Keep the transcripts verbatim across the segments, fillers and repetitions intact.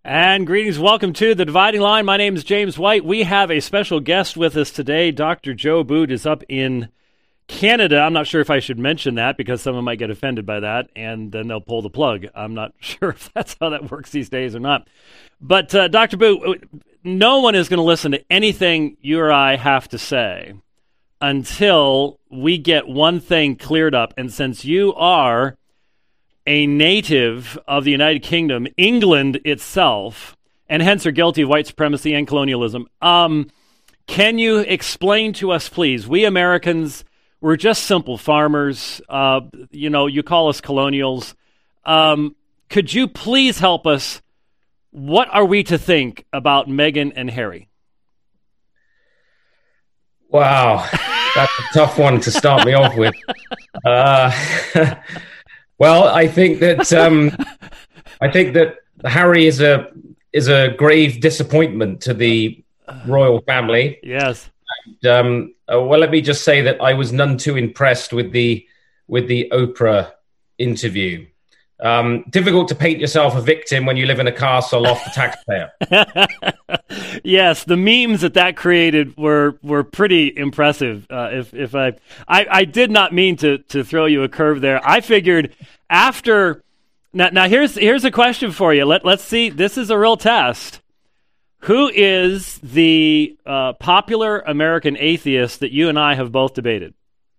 And greetings, welcome to The Dividing Line. My name is James White. We have a special guest with us today. Doctor Joe Boot is up in Canada. I'm not sure if I should mention that because someone might get offended by that, and then they'll pull the plug. I'm not sure if that's how that works these days or not. But uh, Doctor Boot, no one is going to listen to anything you or I have to say until we get one thing cleared up. And since you are a native of the United Kingdom, England itself, and hence are guilty of white supremacy and colonialism, um, can you explain to us, please? We Americans, we're just simple farmers. Uh, you know, you call us colonials. Um, could you please help us? What are we to think about Meghan and Harry? Wow, that's a tough one to start me off with. Uh, well, I think that um, I think that Harry is a is a grave disappointment to the royal family. Yes. And, um, uh, well, let me just say that I was none too impressed with the with the Oprah interview. Um, difficult to paint yourself a victim when you live in a castle off the taxpayer. Yes, the memes that that created were were pretty impressive. Uh, if if I, I I did not mean to to throw you a curve there. I figured after now now here's here's a question for you. Let let's see. This is a real test. Who is the uh, popular American atheist that you and I have both debated?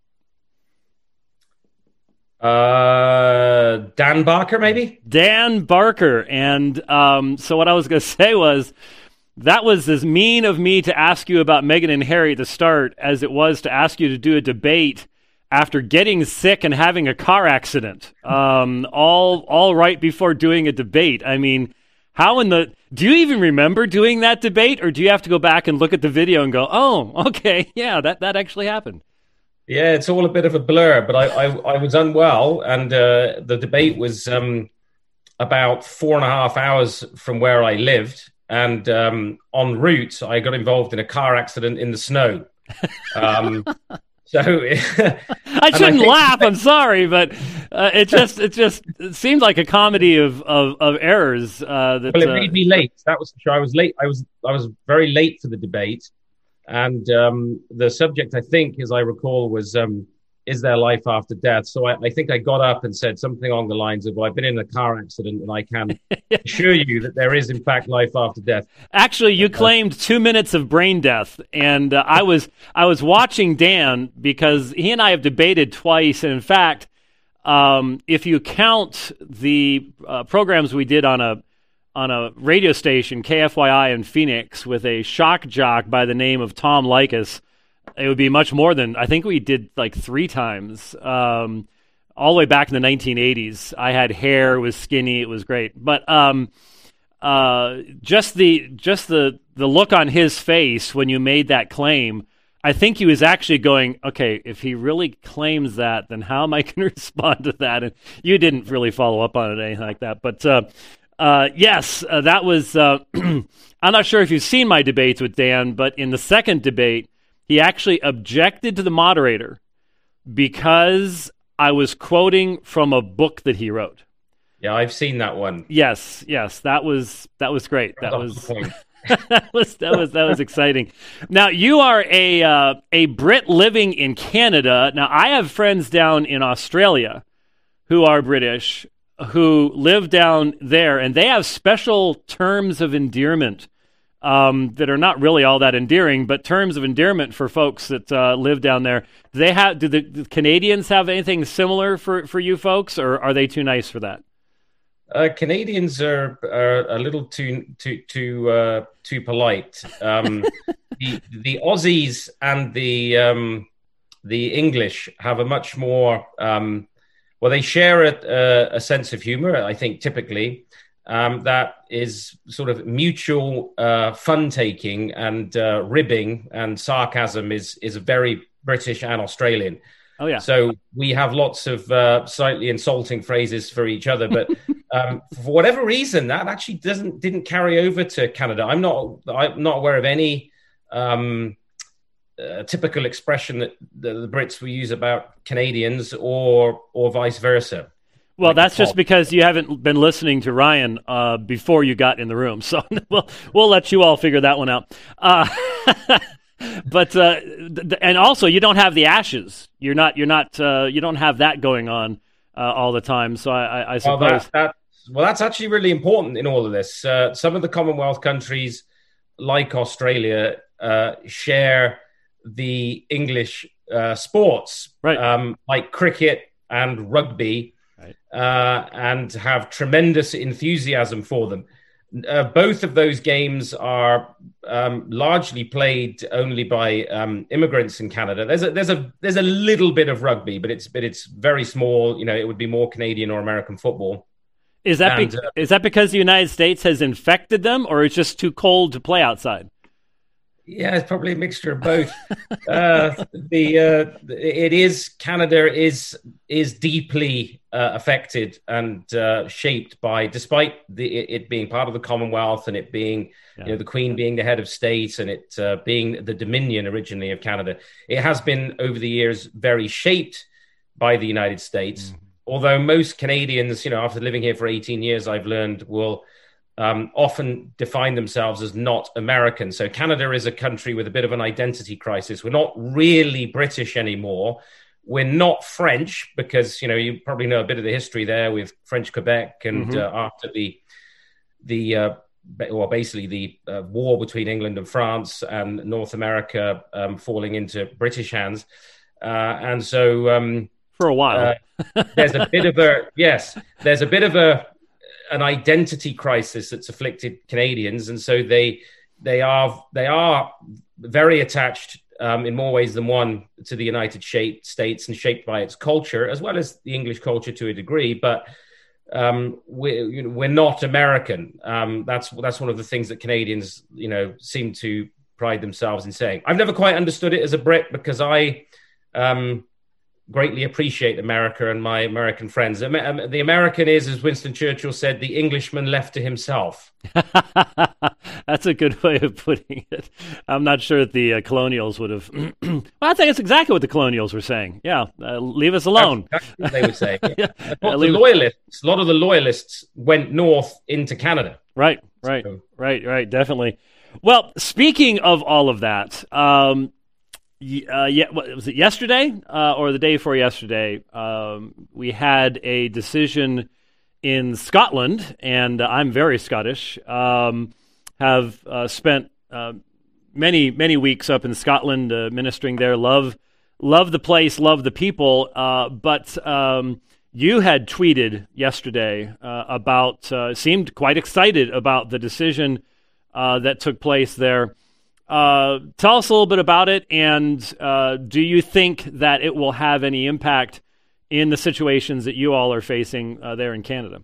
Uh, Dan Barker, maybe? Dan Barker. And um, so what I was going to say was, that was as mean of me to ask you about Meghan and Harry at the start as it was to ask you to do a debate after getting sick and having a car accident, um, all all right before doing a debate. I mean, how in the... Do you even remember doing that debate, or do you have to go back and look at the video and go, oh, okay, yeah, that, that actually happened? Yeah, it's all a bit of a blur, but I, I, I was unwell, and uh, the debate was um, about four and a half hours from where I lived, and um, en route, I got involved in a car accident in the snow. Um, so I shouldn't I laugh. I'm sorry, but uh, it just it just it seemed like a comedy of of, of errors. Uh, that, well, it uh, made me late. That was for sure. I was late. I was I was very late for the debate. And um, the subject, I think, as I recall, was, um, is there life after death? So I, I think I got up and said something along the lines of, well, I've been in a car accident and I can assure you that there is, in fact, life after death. Actually, you claimed two minutes of brain death. And uh, I was I was watching Dan because he and I have debated twice. And in fact, um, if you count the uh, programs we did on a on a radio station, K F Y I in Phoenix, with a shock jock by the name of Tom Likas, it would be much more than, I think we did like three times, um, all the way back in the nineteen eighties. I had hair, it was skinny, it was great. But um, uh, just the just the, the look on his face when you made that claim, I think he was actually going, okay, if he really claims that, then how am I going to respond to that? And you didn't really follow up on it or anything like that. But uh, Uh, yes, uh, that was, uh, I'm not sure if you've seen my debates with Dan, but in the second debate, he actually objected to the moderator because I was quoting from a book that he wrote. Yeah, I've seen that one. Yes, yes, that was, that was great. That was, that was, that was, that was exciting. Now, you are a, uh, a Brit living in Canada. Now, I have friends down in Australia who are British, who live down there, and they have special terms of endearment um, that are not really all that endearing, but terms of endearment for folks that uh, live down there. Do they have? Do the, do the Canadians have anything similar for, for you folks, or are they too nice for that? Uh, Canadians are, are a little too too too uh, too polite. Um, the the Aussies and the um, the English have a much more um, Well, they share a, a, a sense of humor, I think, typically, um, that is sort of mutual uh, fun-taking, and uh, ribbing and sarcasm is is very British and Australian. Oh, yeah. So we have lots of uh, slightly insulting phrases for each other, but um, for whatever reason, that actually doesn't didn't carry over to Canada. I'm not I'm not aware of any um, uh, typical expression that the, the Brits will use about Canadians, or or vice versa. Well, like that's just because you haven't been listening to Ryan uh, before you got in the room. So we'll we'll let you all figure that one out. Uh, but uh, th- and also you don't have the ashes. You're not you're not uh, you don't have that going on uh, all the time. So I, I, I suppose well, that, that, well, that's actually really important in all of this. Uh, some of the Commonwealth countries, like Australia, uh, share the English uh, sports, right. um, like cricket and rugby. Right. Uh, and have tremendous enthusiasm for them. Uh, both of those games are um, largely played only by um, immigrants in Canada. There's a there's a there's a little bit of rugby, but it's but it's very small. You know, it would be more Canadian or American football. Is that and, be- uh, is that because the United States has infected them, or it's just too cold to play outside? Yeah, it's probably a mixture of both. uh, the uh, it is Canada is is deeply uh, affected and uh, shaped by, despite the, it being part of the Commonwealth and it being, yeah. you know, the Queen being the head of state and it uh, being the Dominion originally of Canada. It has been over the years very shaped by the United States. Mm-hmm. Although most Canadians, you know, after living here for eighteen years, I've learned will. Um, often define themselves as not American. So Canada is a country with a bit of an identity crisis. We're not really British anymore. We're not French because, you know, you probably know a bit of the history there with French Quebec and mm-hmm. uh, after the, the uh, well, basically the uh, war between England and France and North America um, falling into British hands. Uh, and so... Um, For a while. uh, there's a bit of a, yes, there's a bit of a, an identity crisis that's afflicted Canadians, and so they they are they are very attached um, in more ways than one to the United States and shaped by its culture as well as the English culture to a degree. But um, we're you know, we're not American. Um, that's that's one of the things that Canadians you know seem to pride themselves in saying. I've never quite understood it as a Brit because I. Um, greatly appreciate America and my American friends. The American is, as Winston Churchill said, the Englishman left to himself. That's a good way of putting it. I'm not sure that the uh, colonials would have... well, I think it's exactly what the colonials were saying. Yeah, uh, leave us alone. That's exactly what they would say. Yeah. yeah. A, lot the loyalists, a lot of the loyalists went north into Canada. Right, right, so. right, right, definitely. Well, speaking of all of that... Um, Uh, yeah, what, was it yesterday uh, or the day before yesterday? Um, we had a decision in Scotland, and uh, I'm very Scottish. Um, have uh, spent uh, many many weeks up in Scotland uh, ministering there. Love love the place, love the people. Uh, but um, you had tweeted yesterday uh, about uh, seemed quite excited about the decision uh, that took place there. Uh, tell us a little bit about it, and uh, do you think that it will have any impact in the situations that you all are facing uh, there in Canada?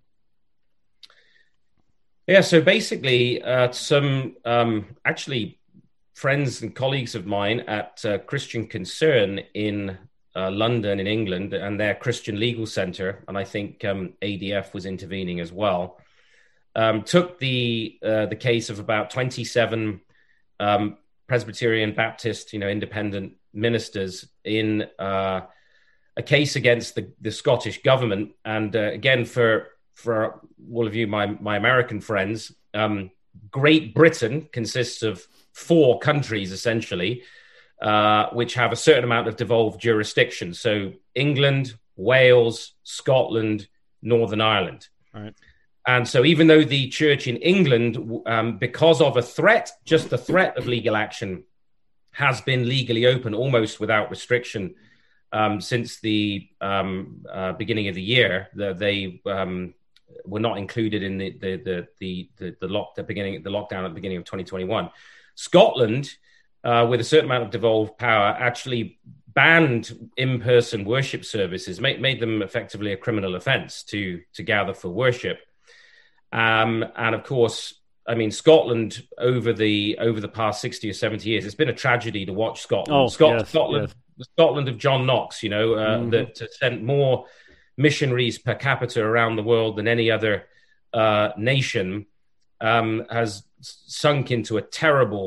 Yeah, so basically, uh, some um, actually friends and colleagues of mine at uh, Christian Concern in uh, London, in England, and their Christian Legal Centre, and I think um, A D F was intervening as well, um, took the uh, the case of about twenty-seven Um, Presbyterian Baptist, you know, independent ministers in uh, a case against the, the Scottish government. And uh, again, for for all of you, my my American friends, um, Great Britain consists of four countries essentially, uh, which have a certain amount of devolved jurisdiction. So England, Wales, Scotland, Northern Ireland. All right. And so even though the church in England, um, because of a threat, just the threat of legal action, has been legally open almost without restriction um, since the um, uh, beginning of the year, the, they um, were not included in the the the the, the, the, lock, the beginning the lockdown at the beginning of twenty twenty-one. Scotland, uh, with a certain amount of devolved power, actually banned in-person worship services, made, made them effectively a criminal offence to to gather for worship. Um, and of course, I mean, Scotland over the over the past sixty or seventy years, it's been a tragedy to watch Scotland. Oh, Scot- yes, Scotland, yes. The Scotland of John Knox, you know, uh, mm-hmm. that sent more missionaries per capita around the world than any other uh, nation, um, has sunk into a terrible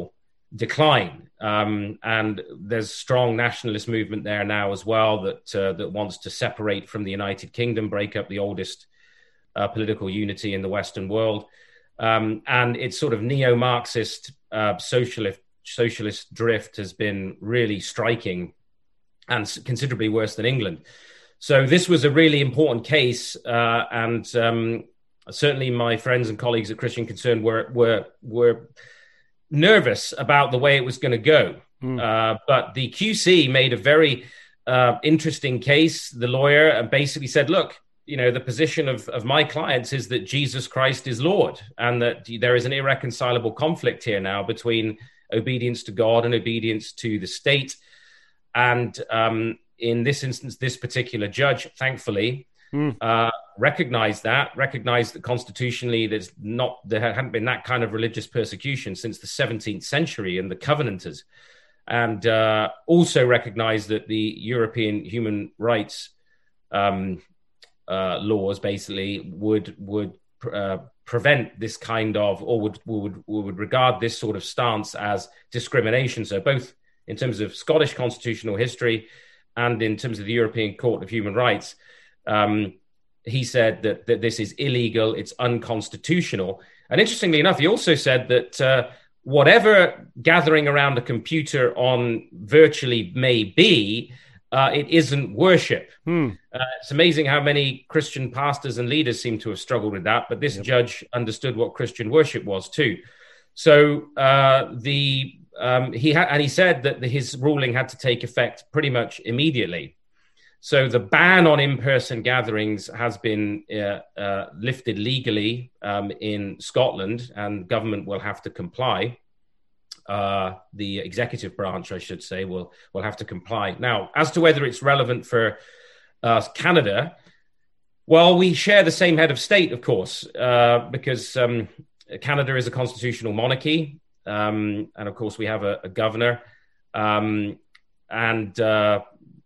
decline. Um, and there's strong nationalist movement there now as well that uh, that wants to separate from the United Kingdom, break up the oldest uh, political unity in the Western world. Um, and it's sort of neo-Marxist uh, socialist socialist drift has been really striking and considerably worse than England. So this was a really important case, uh, and um, certainly my friends and colleagues at Christian Concern were were were nervous about the way it was going to go. Mm. Uh, but the Q C made a very uh, interesting case. The lawyer basically said, look, you know, the position of, of my clients is that Jesus Christ is Lord, and that there is an irreconcilable conflict here now between obedience to God and obedience to the state. And um, in this instance, this particular judge, thankfully, mm. uh, recognized that, recognized that constitutionally there's not, there hadn't been that kind of religious persecution since the seventeenth century and the Covenanters, and uh, also recognized that the European human rights um, uh, laws basically would would uh, prevent this kind of, or would would would regard this sort of stance as discrimination. So both in terms of Scottish constitutional history and in terms of the European Court of Human Rights, um, he said that, that this is illegal, it's unconstitutional. And interestingly enough, he also said that uh, whatever gathering around a computer on virtually may be, uh, it isn't worship. Hmm. Uh, it's amazing how many Christian pastors and leaders seem to have struggled with that, but this yep. judge understood what Christian worship was too. So uh, the um, he had, and he said that the, his ruling had to take effect pretty much immediately. So the ban on in-person gatherings has been uh, uh, lifted legally um, in Scotland, and government will have to comply. Uh, the executive branch, I should say, will will have to comply. Now, as to whether it's relevant for uh, Canada, well, we share the same head of state, of course, uh, because um, Canada is a constitutional monarchy, um, and of course we have a, a governor, um, and uh,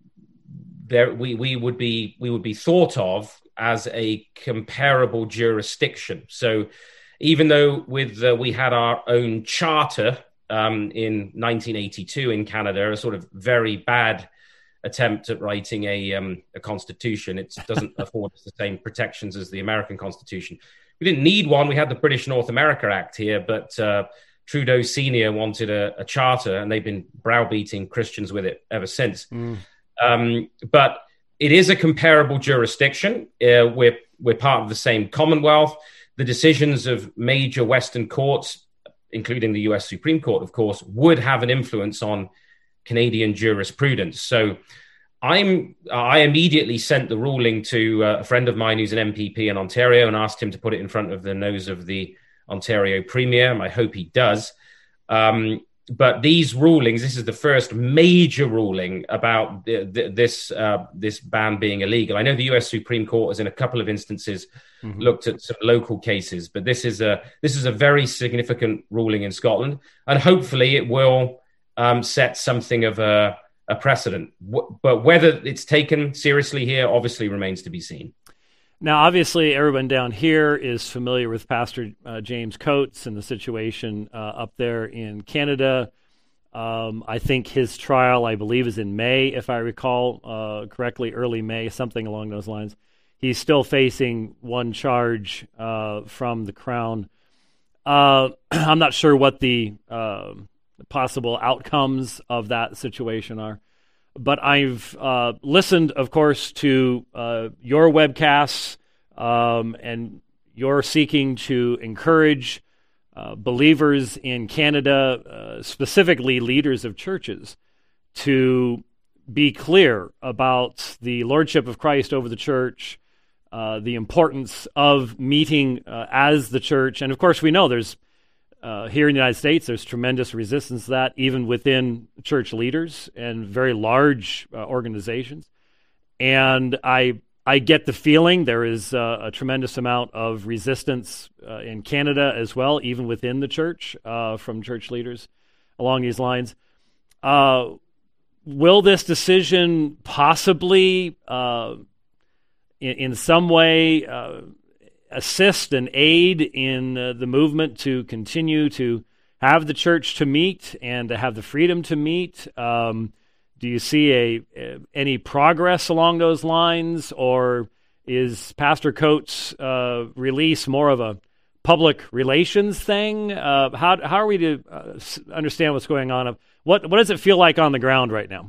there we we would be we would be thought of as a comparable jurisdiction. So, even though with uh, we had our own charter um, in nineteen eighty-two in Canada, a sort of very bad attempt at writing a um, a constitution, it doesn't afford us the same protections as the American Constitution. We didn't need one. We had the British North America Act here, but uh, Trudeau Senior wanted a, a charter, and they've been browbeating Christians with it ever since. Mm. Um, but it is a comparable jurisdiction. Uh, we're we're part of the same Commonwealth. The decisions of major Western courts, including the U S Supreme Court, of course, would have an influence on Canadian jurisprudence. So I'm I immediately sent the ruling to uh, a friend of mine who's an M P P in Ontario and asked him to put it in front of the nose of the Ontario Premier. I hope he does. Um, but these rulings, this is the first major ruling about the, the, this uh, this ban being illegal. I know the U S Supreme Court has, in a couple of instances, mm-hmm. looked at some local cases, but this is a this is a very significant ruling in Scotland, and hopefully it will um, set something of a a precedent, but whether it's taken seriously here obviously remains to be seen. Now, obviously, everyone down here is familiar with Pastor uh, James Coates and the situation uh, up there in Canada. Um, I think his trial, I believe, is in May, if I recall uh, correctly, early May, something along those lines. He's still facing one charge uh, from the Crown. Uh, I'm not sure what the uh, possible outcomes of that situation are. But I've uh, listened, of course, to uh, your webcasts, um, and you're seeking to encourage uh, believers in Canada, uh, specifically leaders of churches, to be clear about the lordship of Christ over the church, uh, the importance of meeting uh, as the church. And, of course, we know there's Uh, here in the United States, there's tremendous resistance to that, even within church leaders and very large uh, organizations. And I I get the feeling there is uh, a tremendous amount of resistance uh, in Canada as well, even within the church, uh, from church leaders along these lines. Uh, will this decision possibly, uh, in, in some way, uh, assist and aid in uh, the movement to continue to have the church to meet and to have the freedom to meet? Um, do you see a, a any progress along those lines, or is Pastor Coates' uh, release more of a public relations thing? Uh, how how are we to uh, understand what's going on? What what does it feel like on the ground right now?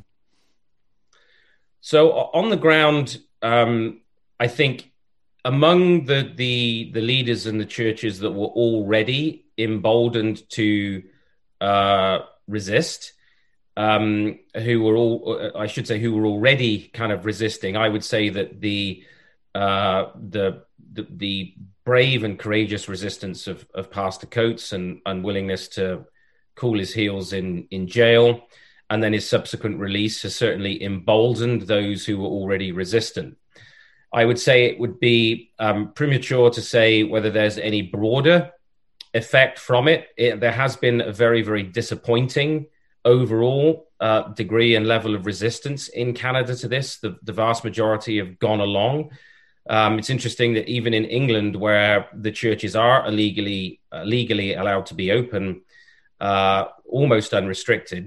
So on the ground, um, I think among the, the the leaders in the churches that were already emboldened to uh, resist, um, who were all, I should say, who were already kind of resisting, I would say that the uh, the, the the brave and courageous resistance of, of Pastor Coates and unwillingness to cool his heels in, in jail, and then his subsequent release has certainly emboldened those who were already resistant. I would say it would be um, premature to say whether there's any broader effect from it. it there has been a very, very disappointing overall uh, degree and level of resistance in Canada to this. The, the vast majority have gone along. Um, it's interesting that even in England, where the churches are illegally uh, legally allowed to be open, uh, almost unrestricted,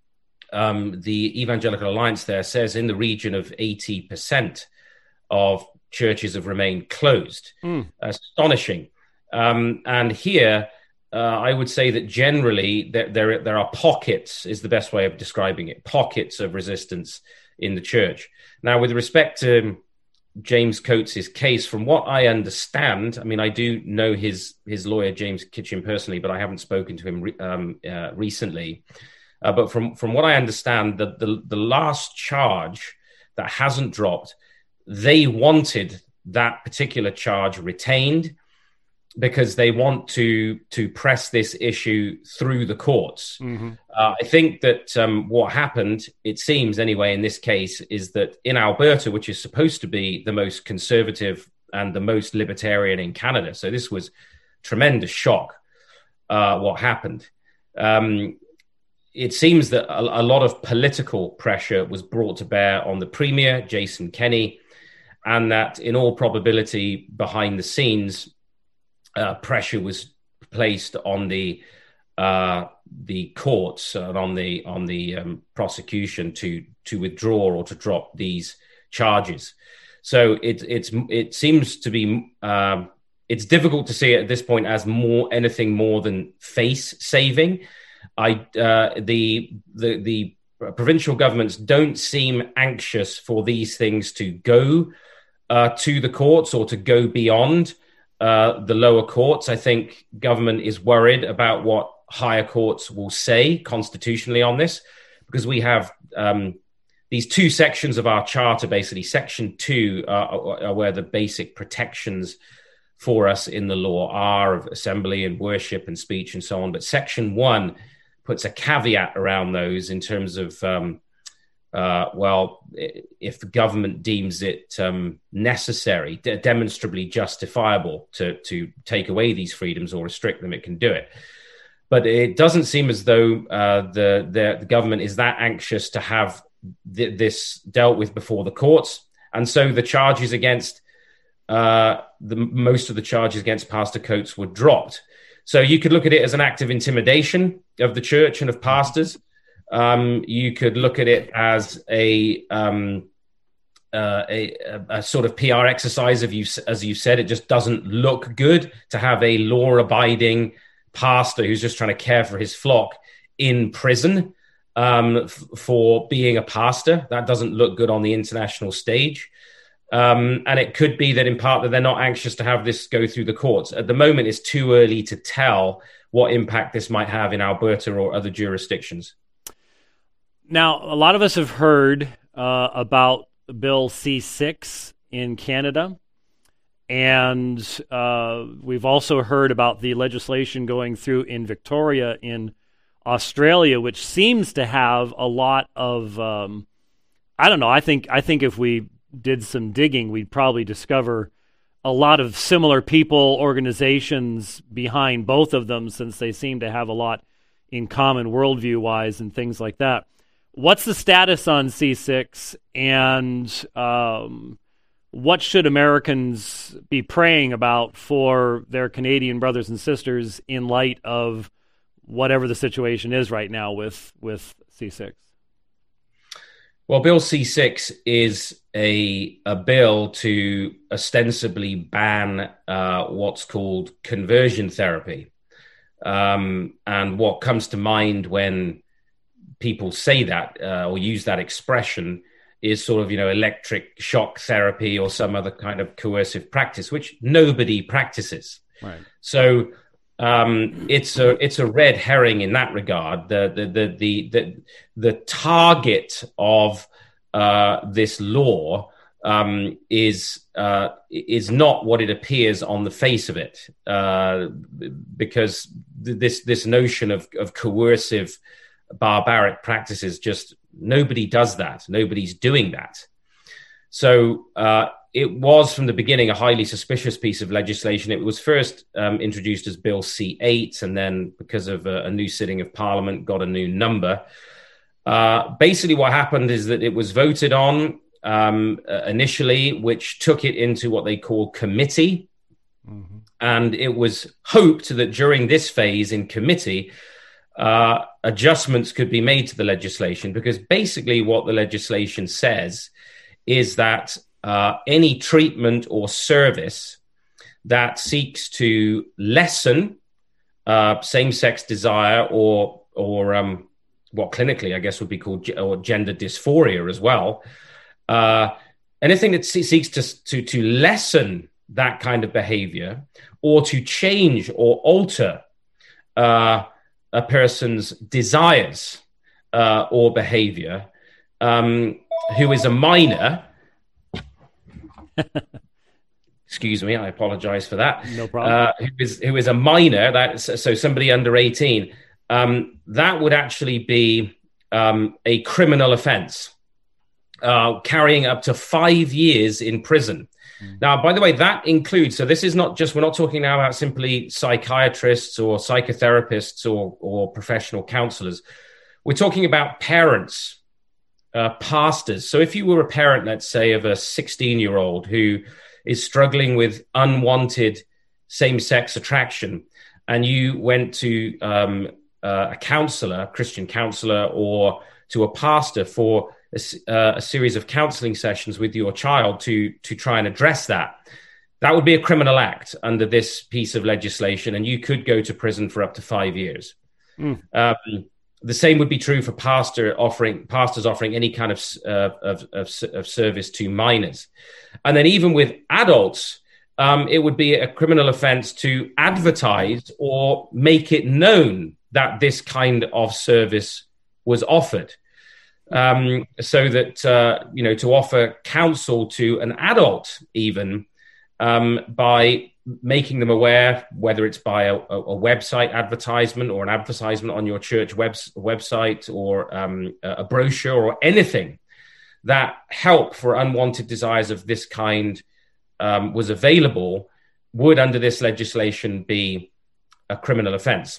um, the Evangelical Alliance there says in the region of eighty percent of churches have remained closed. Mm. Astonishing. Um, and here, uh, I would say that generally there, there there are pockets, is the best way of describing it, pockets of resistance in the church. Now, with respect to James Coates' case, from what I understand, I mean, I do know his his lawyer, James Kitchen, personally, but I haven't spoken to him re- um, uh, recently. Uh, but from, from what I understand, the, the, the last charge that hasn't dropped, they wanted that particular charge retained because they want to to press this issue through the courts. Mm-hmm. Uh, I think that um, what happened, it seems anyway, in this case, is that in Alberta, which is supposed to be the most conservative and the most libertarian in Canada, so this was tremendous shock, uh, what happened. Um, it seems that a, a lot of political pressure was brought to bear on the Premier, Jason Kenney, and that in all probability behind the scenes, Uh, pressure was placed on the uh, the courts and on the on the um, prosecution to to withdraw or to drop these charges. So it it's it seems to be um, it's difficult to see it at this point as more anything more than face saving. I uh, the the the provincial governments don't seem anxious for these things to go uh, to the courts or to go beyond Uh, the lower courts. I think government is worried about what higher courts will say constitutionally on this, because we have um, these two sections of our charter. Basically, section two uh, are, are where the basic protections for us in the law are of assembly and worship and speech and so on. But section one puts a caveat around those in terms of um, Uh, well, if the government deems it um, necessary, de- demonstrably justifiable to to take away these freedoms or restrict them, it can do it. But it doesn't seem as though uh, the, the the government is that anxious to have th- this dealt with before the courts, and so the charges against uh, the most of the charges against Pastor Coates were dropped. So you could look at it as an act of intimidation of the church and of pastors. Um, you could look at it as a, um, uh, a, a sort of P R exercise. Of you, as you said, it just doesn't look good to have a law-abiding pastor who's just trying to care for his flock in prison um, f- for being a pastor. That doesn't look good on the international stage. Um, and it could be that in part that they're not anxious to have this go through the courts. At the moment, it's too early to tell what impact this might have in Alberta or other jurisdictions. Now, a lot of us have heard uh, about Bill C six in Canada, and uh, we've also heard about the legislation going through in Victoria in Australia, which seems to have a lot of, um, I don't know, I think I think if we did some digging, we'd probably discover a lot of similar people, organizations behind both of them, since they seem to have a lot in common worldview-wise and things like that. What's the status on C six, and um, what should Americans be praying about for their Canadian brothers and sisters in light of whatever the situation is right now with with C six? Well, Bill C six is a a bill to ostensibly ban uh, what's called conversion therapy. Um, and what comes to mind when people say that uh, or use that expression is sort of, you know, electric shock therapy or some other kind of coercive practice, which nobody practices. Right. So um, it's a it's a red herring in that regard. The the the the the, the target of uh, this law um, is uh, is not what it appears on the face of it, uh, because this this notion of of coercive barbaric practices, just nobody does that. Nobody's doing that. So uh, it was from the beginning a highly suspicious piece of legislation. It was first um, introduced as Bill C eight, and then because of a, a new sitting of Parliament, got a new number. Uh, basically, what happened is that it was voted on um, uh, initially, which took it into what they call committee. Mm-hmm. And it was hoped that during this phase in committee, uh, adjustments could be made to the legislation, because basically what the legislation says is that uh, any treatment or service that seeks to lessen uh, same-sex desire or or um, what clinically I guess would be called g- or gender dysphoria as well, uh, anything that se- seeks to, to to lessen that kind of behavior or to change or alter uh, a person's desires uh, or behavior, um, who is a minor. Excuse me, I apologize for that. No problem. Uh, who is who is a minor, that's so somebody under eighteen, um, that would actually be um, a criminal offense, uh, carrying up to five years in prison. Mm. Now, by the way, that includes, so this is not just, we're not talking now about simply psychiatrists or psychotherapists or, or professional counselors. We're talking about parents, uh, pastors. So if you were a parent, let's say, of a sixteen-year-old who is struggling with unwanted same-sex attraction, and you went to um, uh, a counselor, Christian counselor, or to a pastor for a, uh, a series of counseling sessions with your child to, to try and address that, that would be a criminal act under this piece of legislation, and you could go to prison for up to five years. Mm. Um, the same would be true for pastor offering pastors offering any kind of, uh, of, of, of service to minors. And then even with adults, um, it would be a criminal offense to advertise or make it known that this kind of service was offered. Um, so that, uh, you know, to offer counsel to an adult even um, by making them aware, whether it's by a, a website advertisement or an advertisement on your church web, website or um, a brochure or anything, that help for unwanted desires of this kind um, was available, would under this legislation be a criminal offense.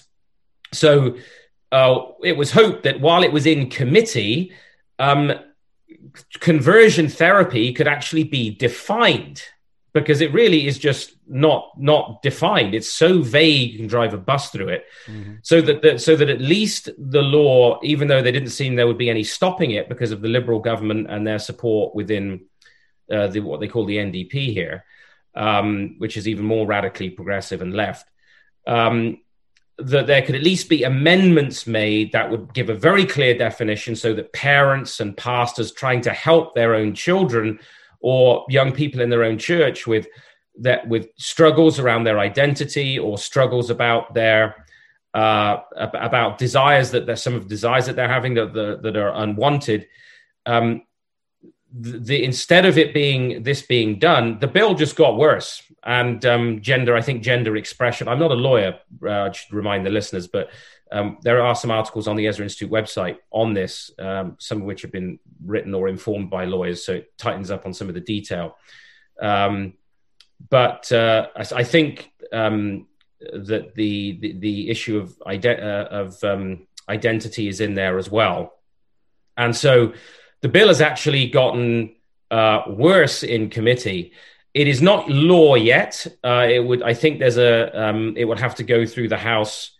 So uh, it was hoped that while it was in committee, um, conversion therapy could actually be defined, because it really is just not not defined. It's so vague, you can drive a bus through it. Mm-hmm. So that the, so that at least the law, even though they didn't seem there would be any stopping it because of the Liberal government and their support within uh, the, what they call the N D P here, um, which is even more radically progressive and left, um, that there could at least be amendments made that would give a very clear definition, so that parents and pastors trying to help their own children or young people in their own church with that with struggles around their identity or struggles about their uh, about desires that there's some of the desires that they're having that that, that are unwanted. Um, the, the instead of it being this being done, the bill just got worse. And um, gender, I think gender expression. I'm not a lawyer. Uh, I should remind the listeners, but um, there are some articles on the Ezra Institute website on this, um, some of which have been written or informed by lawyers, so it tightens up on some of the detail. Um, but uh, I, I think um, that the, the the issue of ide- uh, of um, identity is in there as well, and so the bill has actually gotten uh, worse in committee. It is not law yet. Uh, it would, I think, there's a. Um, it would have to go through the House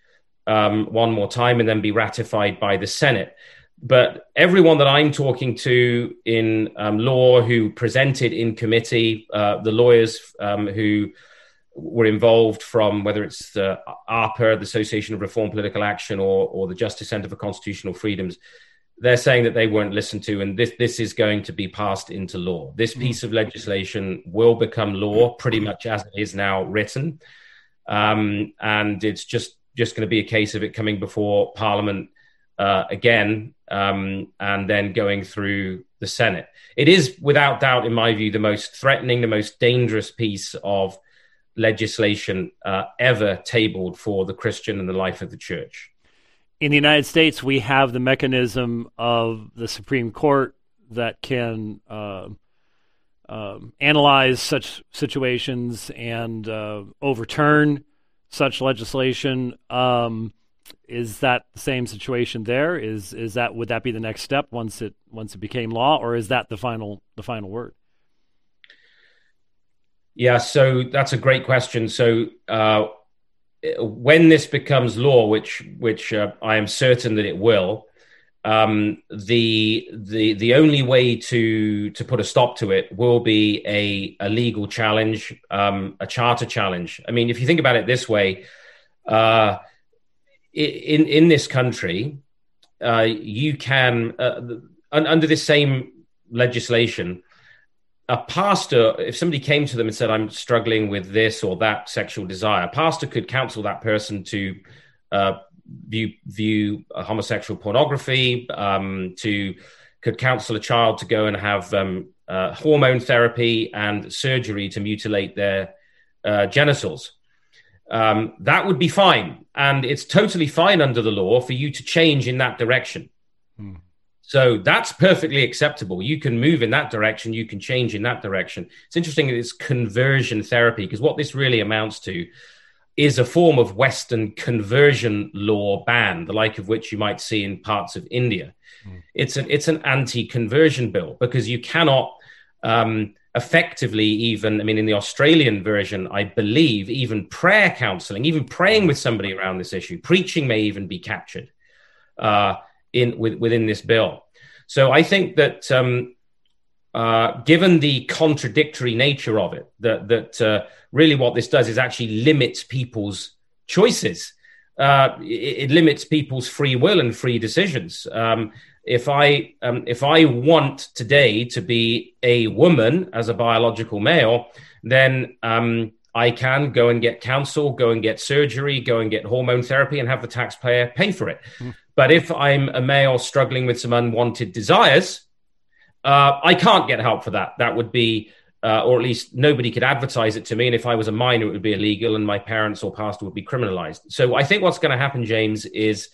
um, one more time and then be ratified by the Senate. But everyone that I'm talking to in um, law who presented in committee, uh, the lawyers um, who were involved from whether it's the A R P A, the Association of Reform Political Action, or, or the Justice Center for Constitutional Freedoms, they're saying that they weren't listened to, and this, this is going to be passed into law. This piece of legislation will become law pretty much as it is now written. Um, and it's just, just going to be a case of it coming before Parliament uh, again, um, and then going through the Senate. It is, without doubt, in my view, the most threatening, the most dangerous piece of legislation uh, ever tabled for the Christian and the life of the church. In the United States, we have the mechanism of the Supreme Court that can uh, uh, analyze such situations and uh, overturn such legislation. Um, is that the same situation there? Is is that would that be the next step once it once it became law, or is that the final the final word? Yeah, so that's a great question. So uh, when this becomes law, which which uh, I am certain that it will, um, the the the only way to to put a stop to it will be a, a legal challenge, um, a charter challenge. I mean, if you think about it this way, uh, in in this country, uh, you can uh, under this same legislation, a pastor, if somebody came to them and said, I'm struggling with this or that sexual desire, a pastor could counsel that person to uh, view, view homosexual pornography, um, to could counsel a child to go and have um, uh, hormone therapy and surgery to mutilate their uh, genitals. Um, that would be fine. And it's totally fine under the law for you to change in that direction. Hmm. So that's perfectly acceptable. You can move in that direction. You can change in that direction. It's interesting that it's conversion therapy, because what this really amounts to is a form of Western conversion law ban, the like of which you might see in parts of India. Mm. It's an it's an anti-conversion bill, because you cannot um, effectively even, I mean, in the Australian version, I believe even prayer counseling, even praying with somebody around this issue, preaching may even be captured Uh in with, within this bill. So I think that um, uh, given the contradictory nature of it, that, that uh, really what this does is actually limits people's choices. Uh, it, it limits people's free will and free decisions. Um, if I um, if I want today to be a woman as a biological male, then um, I can go and get counsel, go and get surgery, go and get hormone therapy, and have the taxpayer pay for it. Mm. But if I'm a male struggling with some unwanted desires, uh, I can't get help for that. That would be, uh, or at least nobody could advertise it to me. And if I was a minor, it would be illegal, and my parents or pastor would be criminalized. So I think what's going to happen, James, is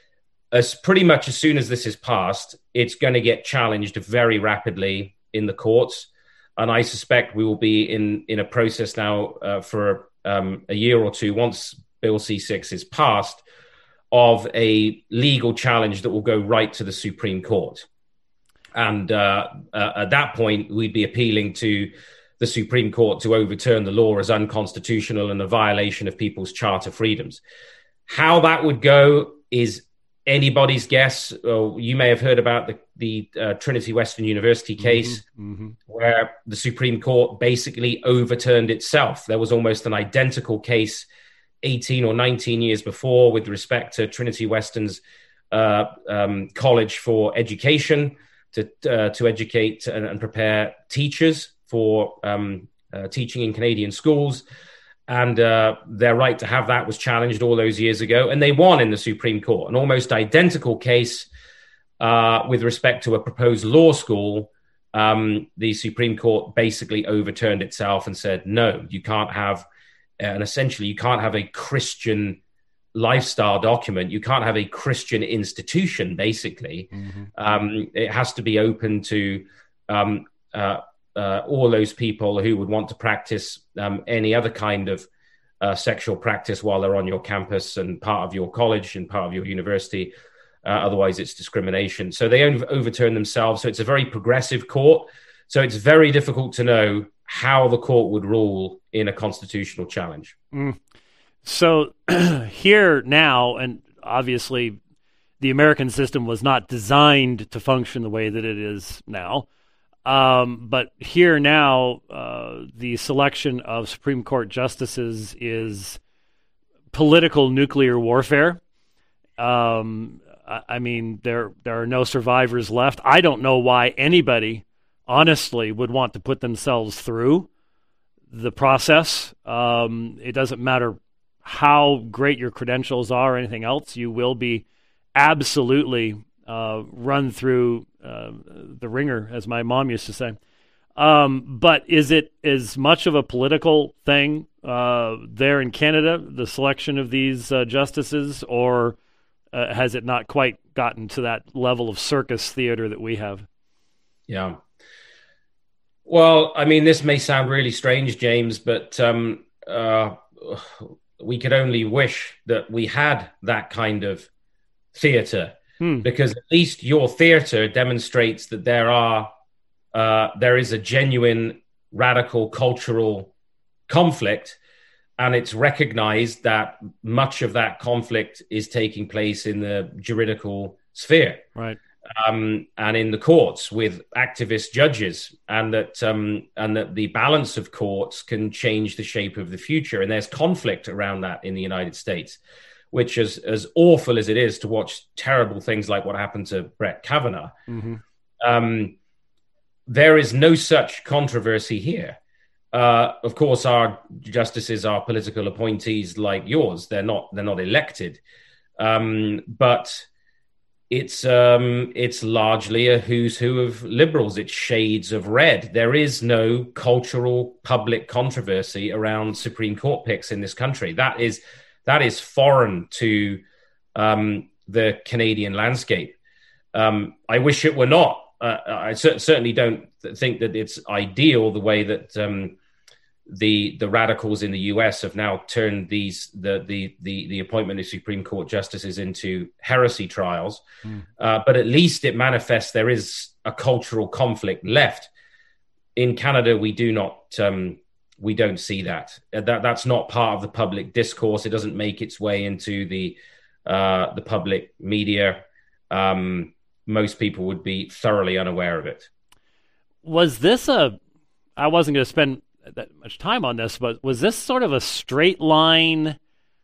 as pretty much as soon as this is passed, it's going to get challenged very rapidly in the courts. And I suspect we will be in, in a process now uh, for um, a year or two, once Bill C six is passed, of a legal challenge that will go right to the Supreme Court. And uh, uh, at that point, we'd be appealing to the Supreme Court to overturn the law as unconstitutional and a violation of people's charter freedoms. How that would go is anybody's guess. Oh, you may have heard about the, the uh, Trinity Western University case, mm-hmm, mm-hmm. where the Supreme Court basically overturned itself. There was almost an identical case eighteen or nineteen years before with respect to Trinity Western's uh, um, College for Education to uh, to educate and, and prepare teachers for um, uh, teaching in Canadian schools. And uh, their right to have that was challenged all those years ago, and they won in the Supreme Court. An almost identical case uh, with respect to a proposed law school. Um, the Supreme Court basically overturned itself and said, no, you can't have And essentially, you can't have a Christian lifestyle document. You can't have a Christian institution, basically. Mm-hmm. Um, it has to be open to um, uh, uh, all those people who would want to practice um, any other kind of uh, sexual practice while they're on your campus and part of your college and part of your university. Uh, otherwise, it's discrimination. So they overturn themselves. So it's a very progressive court. So it's very difficult to know how the court would rule in a constitutional challenge. Mm. So here now, and obviously the American system was not designed to function the way that it is now. Um, but here now, uh, the selection of Supreme Court justices is political nuclear warfare. Um, I, I mean, there there are no survivors left. I don't know why anybody, honestly, would want to put themselves through the process. Um, it doesn't matter how great your credentials are or anything else. You will be absolutely uh, run through uh, the ringer, as my mom used to say. Um, but is it as much of a political thing uh, there in Canada, the selection of these uh, justices, or uh, has it not quite gotten to that level of circus theater that we have? Yeah. Well, I mean, this may sound really strange, James, but um, uh, we could only wish that we had that kind of theater, hmm. because at least your theater demonstrates that there are uh, there is a genuine radical cultural conflict, and it's recognized that much of that conflict is taking place in the juridical sphere, right, um, and in the courts with activist judges, and that um, and that the balance of courts can change the shape of the future, and there's conflict around that in the United States, which is as awful as it is to watch terrible things like what happened to Brett Kavanaugh. Mm-hmm. Um, there is no such controversy here. Uh, of course, our justices are political appointees like yours. They're not. They're not elected, um, but it's um, it's largely a who's who of liberals. It's shades of red. There is no cultural public controversy around Supreme Court picks in this country. That is. That is foreign to um, the Canadian landscape. Um, I wish it were not. Uh, I cer- certainly don't think that it's ideal the way that um, the the radicals in the U S have now turned these the the the, the appointment of Supreme Court justices into heresy trials. Mm. Uh, but at least it manifests there is a cultural conflict left. In Canada, we do not. Um, We don't see that. That that's not part of the public discourse. It doesn't make its way into the uh, the public media. Um, most people would be thoroughly unaware of it. Was this a? I wasn't going to spend that much time on this, but was this sort of a straight line?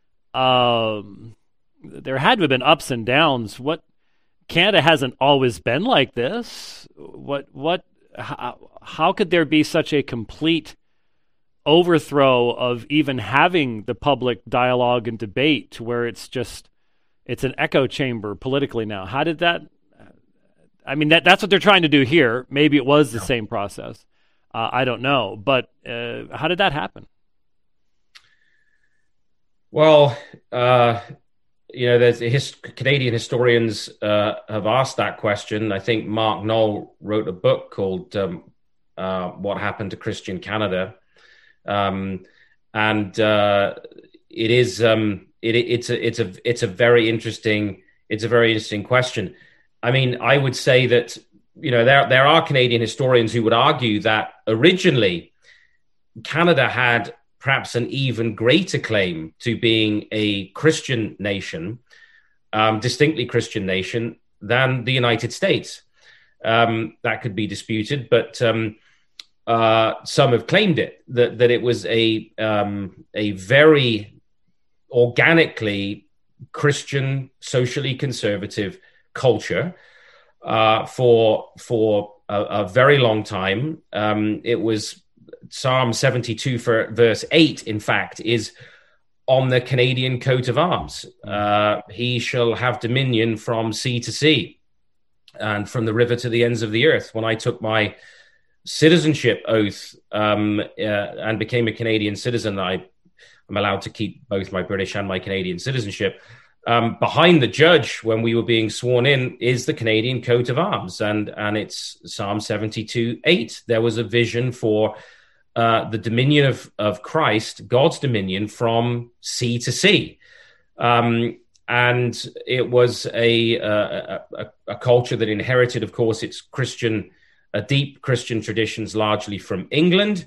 Um, there had to have been ups and downs. What Canada hasn't always been like this. What what? How, how could there be such a complete overthrow of even having the public dialogue and debate to where it's just it's an echo chamber politically now? How did that? I mean, that that's what they're trying to do here. Maybe it was the no. same process. Uh, I don't know, but uh, how did that happen? Well, uh, you know, there's his, Canadian historians uh, have asked that question. I think Mark Knoll wrote a book called um, uh, "What Happened to Christian Canada." Um, and uh, it is um, it, it's a it's a it's a very interesting it's a very interesting question. I mean, I would say that you know there there are Canadian historians who would argue that originally Canada had perhaps an even greater claim to being a Christian nation, um, distinctly Christian nation, than the United States. Um, that could be disputed, but um, Uh, some have claimed it that that it was a um, a very organically Christian, socially conservative culture uh, for for a, a very long time. Um, it was Psalm seventy-two for verse eight. In fact, is on the Canadian coat of arms. Uh, he shall have dominion from sea to sea, and from the river to the ends of the earth. When I took my citizenship oath um, uh, and became a Canadian citizen, I am allowed to keep both my British and my Canadian citizenship. Um, behind the judge, when we were being sworn in, is the Canadian coat of arms, and and it's Psalm seventy-two eight. There was a vision for uh, the dominion of of Christ, God's dominion, from sea to sea, um, and it was a, a, a a culture that inherited, of course, its Christian. A deep Christian traditions, largely from England,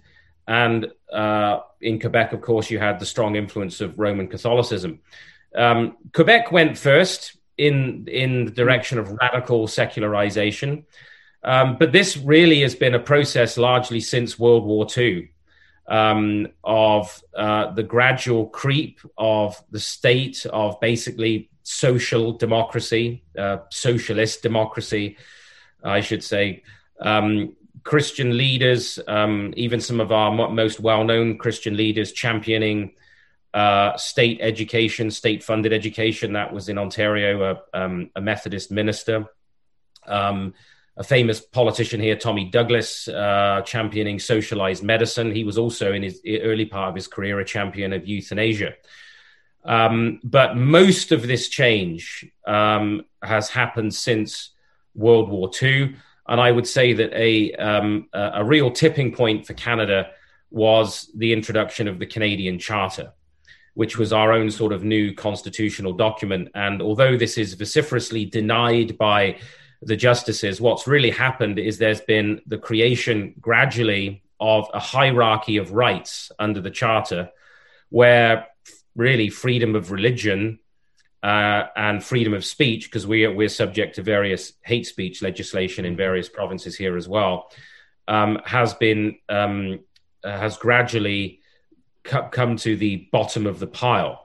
And uh, in Quebec, of course, you had the strong influence of Roman Catholicism. Um, Quebec went first in, in the direction of radical secularization. Um, but this really has been a process largely since World War Two. Um, of uh, the gradual creep of the state of basically social democracy, uh, socialist democracy, I should say. Um, Christian leaders, um, even some of our mo- most well-known Christian leaders championing uh, state education, state-funded education. That was in Ontario, a, um, a Methodist minister. Um, A famous politician here, Tommy Douglas, uh, championing socialized medicine. He was also in his early part of his career a champion of euthanasia. Um, but most of this change um, has happened since World War Two. And I would say that a, um, a, a real tipping point for Canada was the introduction of the Canadian Charter, which was our own sort of new constitutional document. And although this is vociferously denied by the justices, what's really happened is there's been the creation gradually of a hierarchy of rights under the Charter, where really freedom of religion uh, and freedom of speech, because we are, we're subject to various hate speech legislation in various provinces here as well, um, has been um, uh, has gradually co- come to the bottom of the pile.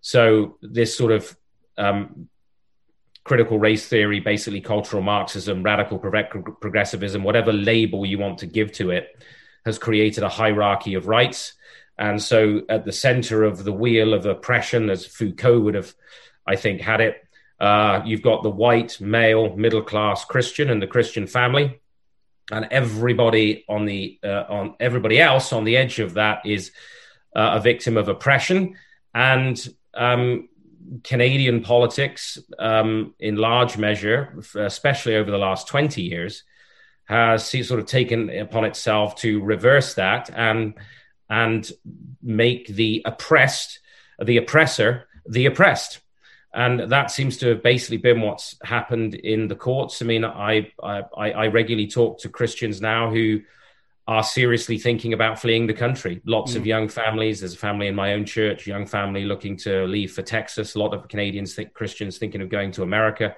So this sort of um, critical race theory, basically cultural Marxism, radical pro- progressivism, whatever label you want to give to it, has created a hierarchy of rights. And so at the center of the wheel of oppression, as Foucault would have, I think, had it, uh, you've got the white, male, middle-class Christian and the Christian family. And everybody on the uh, on everybody else on the edge of that is uh, a victim of oppression. And um Canadian politics, um, in large measure, especially over the last twenty years, has sort of taken upon itself to reverse that and and make the oppressed, the oppressor, the oppressed. And that seems to have basically been what's happened in the courts. I mean, I I, I regularly talk to Christians now who are seriously thinking about fleeing the country. Lots mm. of young families. There's a family in my own church, young family looking to leave for Texas. A lot of Canadians, think Christians thinking of going to America.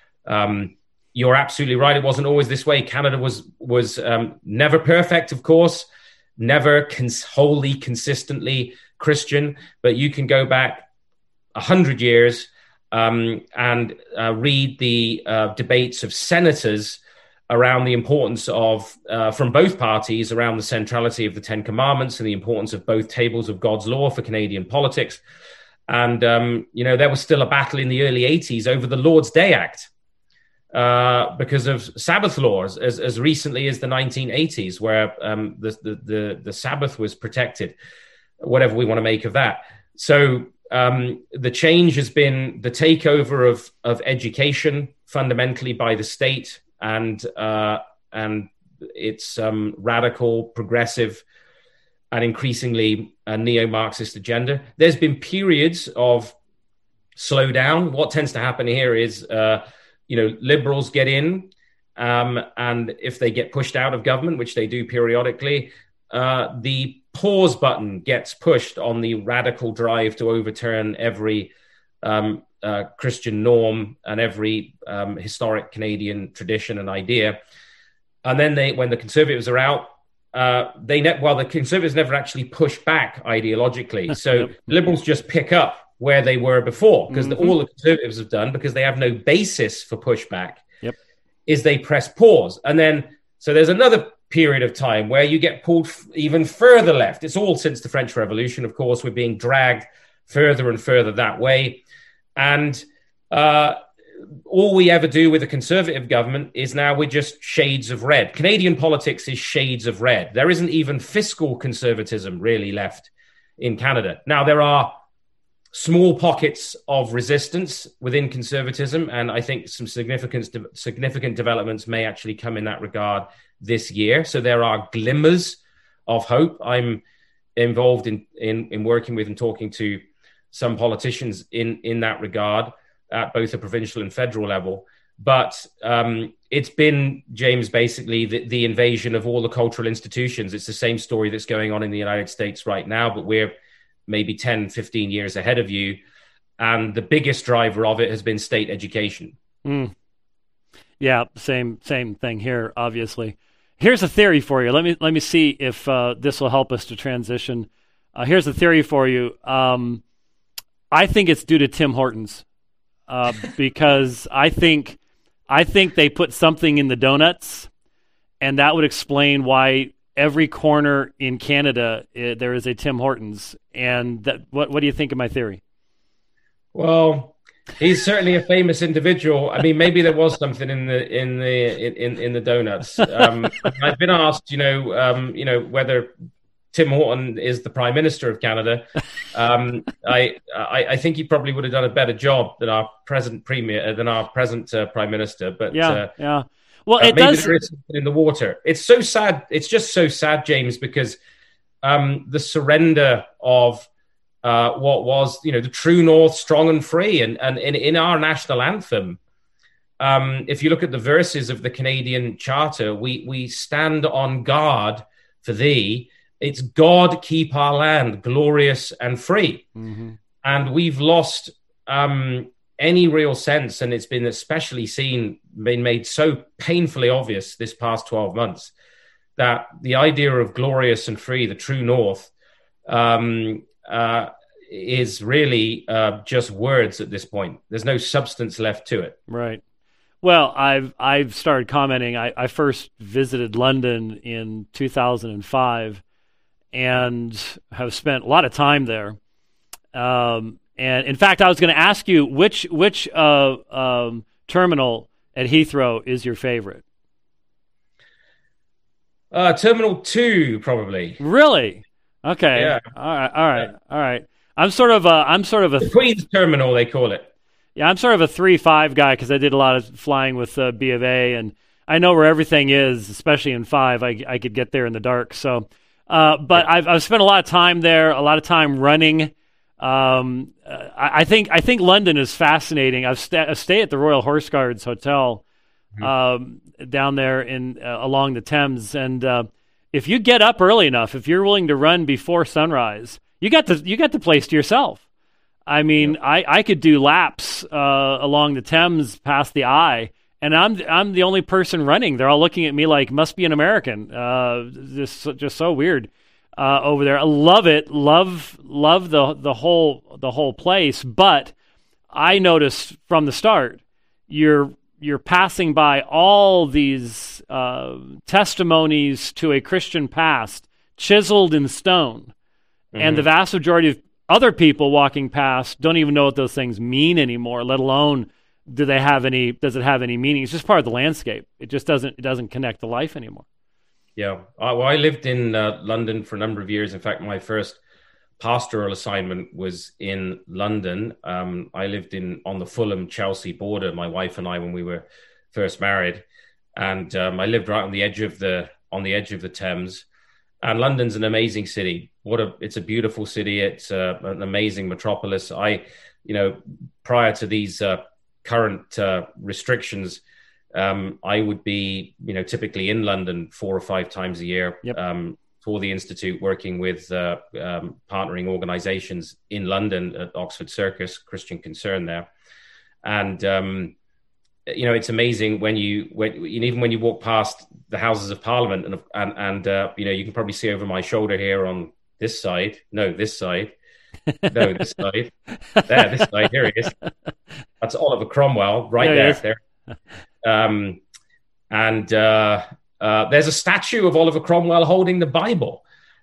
Um, you're absolutely right. It wasn't always this way. Canada was was um, never perfect, of course, never cons- wholly consistently Christian. But you can go back a hundred years um, and uh, read the uh, debates of senators around the importance of, uh, from both parties, around the centrality of the Ten Commandments and the importance of both tables of God's law for Canadian politics. And, um, you know, there was still a battle in the early eighties over the Lord's Day Act uh, because of Sabbath laws as, as recently as the nineteen eighties, where um, the, the, the, the Sabbath was protected, whatever we want to make of that. So um, the change has been the takeover of, of education fundamentally by the state, and uh, and its um, radical, progressive, and increasingly a neo-Marxist agenda. There's been periods of slowdown. What tends to happen here is, uh, you know, liberals get in, um, and if they get pushed out of government, which they do periodically, uh, the pause button gets pushed on the radical drive to overturn every um Uh, Christian norm and every um, historic Canadian tradition and idea. And then they, when the Conservatives are out, uh, they ne- well, the Conservatives never actually push back ideologically. So yep. Liberals just pick up where they were before, because mm-hmm. all the Conservatives have done, because they have no basis for pushback, yep. is they press pause. And then, so there's another period of time where you get pulled f- even further left. It's all since the French Revolution, of course. We're being dragged further and further that way. And uh, all we ever do with a Conservative government is now we're just shades of red. Canadian politics is shades of red. There isn't even fiscal conservatism really left in Canada. Now, there are small pockets of resistance within conservatism, and I think some significant, significant developments may actually come in that regard this year. So there are glimmers of hope. I'm involved in, in, in working with and talking to some politicians in, in that regard at both the provincial and federal level. But um, it's been, James, basically the, the invasion of all the cultural institutions. It's the same story that's going on in the United States right now, but we're maybe ten, fifteen years ahead of you. And the biggest driver of it has been state education. Mm. Yeah, same same thing here, obviously. Here's a theory for you. Let me let me see if uh, this will help us to transition. Uh, here's a theory for you. Um, I think it's due to Tim Hortons uh, because I think I think they put something in the donuts, and that would explain why every corner in Canada uh, there is a Tim Hortons. And that, what what do you think of my theory? Well, he's certainly a famous individual. I mean, maybe there was something in the in the in in the donuts. Um, I've been asked, you know, um, you know, whether Tim Horton is the Prime Minister of Canada. Um, I, I I think he probably would have done a better job than our present premier than our present uh, Prime Minister. But yeah, uh, yeah. Well, uh, it maybe does there is something in the water. It's so sad. It's just so sad, James, because um, the surrender of Uh, what was, you know, the true North, strong and free. And, and in, in our national anthem, um, if you look at the verses of the Canadian Charter, we, we stand on guard for thee. It's God keep our land glorious and free. Mm-hmm. And we've lost um, any real sense, and it's been especially seen, been made so painfully obvious this past twelve months, that the idea of glorious and free, the true North, um, Uh, is really uh, just words at this point. There's no substance left to it. Right. Well, I've I've started commenting. I, I first visited London in two thousand five and have spent a lot of time there. Um, and in fact, I was going to ask you which which uh, um, terminal at Heathrow is your favorite? Uh, Terminal two, probably. Really? Okay. Yeah. All right. All right. All right. I'm sort of a. I'm sort of a the Queen's Terminal, they call it. Yeah, I'm sort of a three five guy because I did a lot of flying with uh, B of A, and I know where everything is, especially in five. I I could get there in the dark. So, uh, but I've I've spent a lot of time there, a lot of time running. Um, I, I think I think London is fascinating. I've sta- I stay at the Royal Horse Guards Hotel mm-hmm. um, down there in uh, along the Thames, and uh, if you get up early enough, if you're willing to run before sunrise, you got the you got the place to yourself. I mean, yeah. I, I could do laps uh, along the Thames past the Eye, and I'm I'm the only person running. They're all looking at me like, must be an American. Uh, just just so weird uh, over there. I love it. Love love the the whole the whole place. But I noticed from the start, you're you're passing by all these uh, testimonies to a Christian past, chiseled in stone, mm-hmm. and the vast majority of other people walking past don't even know what those things mean anymore, let alone do they have any, does it have any meaning? It's just part of the landscape. It just doesn't, it doesn't connect to life anymore. Yeah. Uh, well, I lived in uh, London for a number of years. In fact, my first pastoral assignment was in London. Um, I lived in on the Fulham-Chelsea border, my wife and I, when we were first married. And um, I lived right on the edge of the, on the edge of the Thames. And London's an amazing city. What a, it's a beautiful city. It's uh, an amazing metropolis. I, you know, prior to these uh, current uh, restrictions, um, I would be, you know, typically in London four or five times a year yep. um, for the Institute, working with uh, um, partnering organizations in London at Oxford Circus, Christian Concern there. And, um, you know, it's amazing when you, when even when you walk past the Houses of Parliament, and and and uh, you know, you can probably see over my shoulder here on this side. No, this side. No, this side. There, this side. Here he is. That's Oliver Cromwell, right there. There. there. Um, and uh, uh, there's a statue of Oliver Cromwell holding the Bible.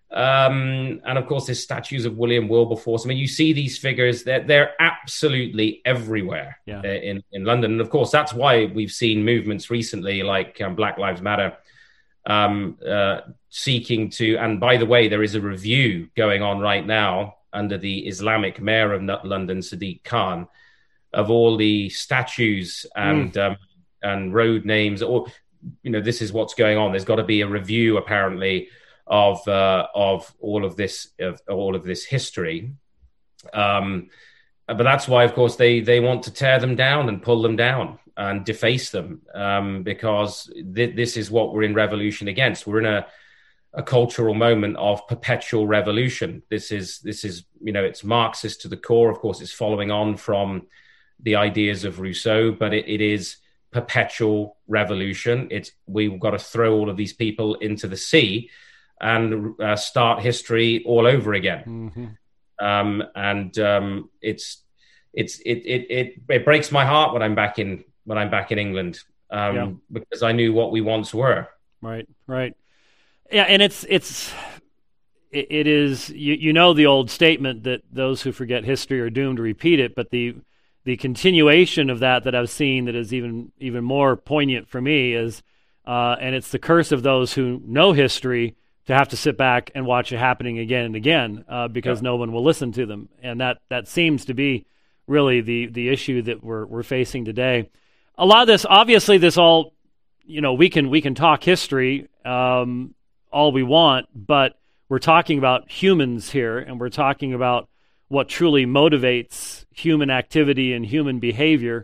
Um, and of course, there's statues of William Wilberforce. I mean, you see these figures; they're they're absolutely everywhere yeah. in in London. And of course, that's why we've seen movements recently, like um, Black Lives Matter, um, uh, seeking to. And by the way, there is a review going on right now under the Islamic mayor of London, Sadiq Khan, of all the statues and mm. um, and road names. Or, you know, this is what's going on. There's got to be a review, apparently, of uh, of all of this of all of this history, um, but that's why, of course, they they want to tear them down and pull them down. and deface them, um, because th- this is what we're in revolution against. We're in a, a cultural moment of perpetual revolution. This is, this is, you know, it's Marxist to the core. Of course, it's following on from the ideas of Rousseau, but it, it is perpetual revolution. It's, we've got to throw all of these people into the sea and uh, start history all over again. Mm-hmm. Um, and um, it's, it's, it, it, it, it breaks my heart when I'm back in, when I'm back in England, um, yeah. because I knew what we once were. Right. Right. Yeah. And it's, it's, it, it is, you, you know, the old statement that those who forget history are doomed to repeat it, but the, the continuation of that, that I've seen that is even, even more poignant for me is, uh, and it's the curse of those who know history to have to sit back and watch it happening again and again, uh, because yeah. no one will listen to them. And that, that seems to be really the, the issue that we're, we're facing today. A lot of this, obviously this all, you know, we can, we can talk history, um, all we want, but we're talking about humans here, and we're talking about what truly motivates human activity and human behavior.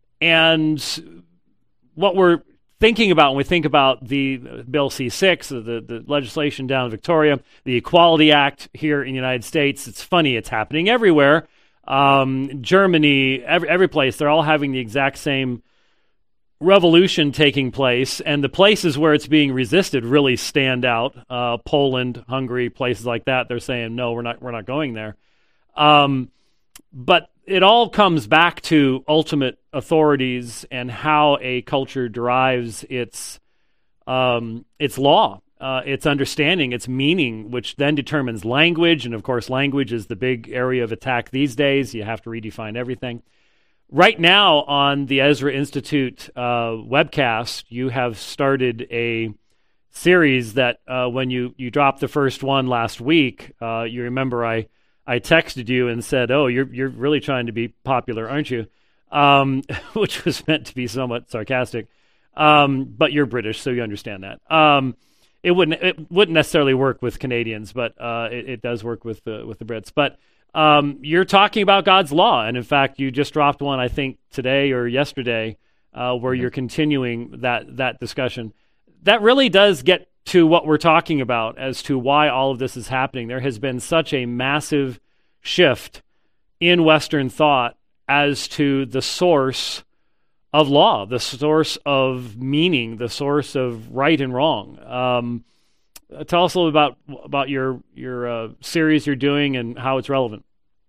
And what we're thinking about when we think about the Bill C six, the, the legislation down in Victoria, the Equality Act here in the United States, it's funny, it's happening everywhere. Um, Germany, every, every place, they're all having the exact same revolution taking place, and the places where it's being resisted really stand out. Uh, Poland, Hungary, places like that, they're saying, no, we're not, we're not going there. Um, but it all comes back to ultimate authorities and how a culture derives its um, its law, uh, its understanding, its meaning, which then determines language. And of course, language is the big area of attack these days. You have to redefine everything. Right now on the Ezra Institute uh, webcast, you have started a series that uh, when you, you dropped the first one last week, uh, you remember I I texted you and said, "Oh, you're you're really trying to be popular, aren't you?" Um, which was meant to be somewhat sarcastic. Um, but you're British, so you understand that. Um, it wouldn't it wouldn't necessarily work with Canadians, but uh, it, it does work with the with the Brits. But um, you're talking about God's law, and in fact, you just dropped one, I think, today or yesterday, uh, where mm-hmm. you're continuing that that discussion. That really does get to what we're talking about as to why all of this is happening. There has been such a massive shift in Western thought as to the source of law, the source of meaning, the source of right and wrong. Um, tell us a little about about your your uh, series you're doing and how it's relevant.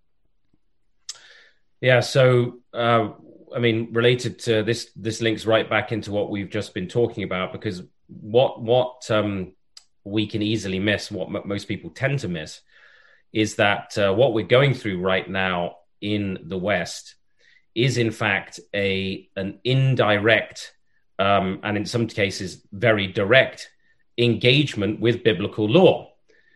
Yeah, so uh, I mean, related to this, this links right back into what we've just been talking about, because what what um, we can easily miss, what m- most people tend to miss, is that uh, what we're going through right now in the West is in fact a an indirect um, and in some cases very direct engagement with biblical law.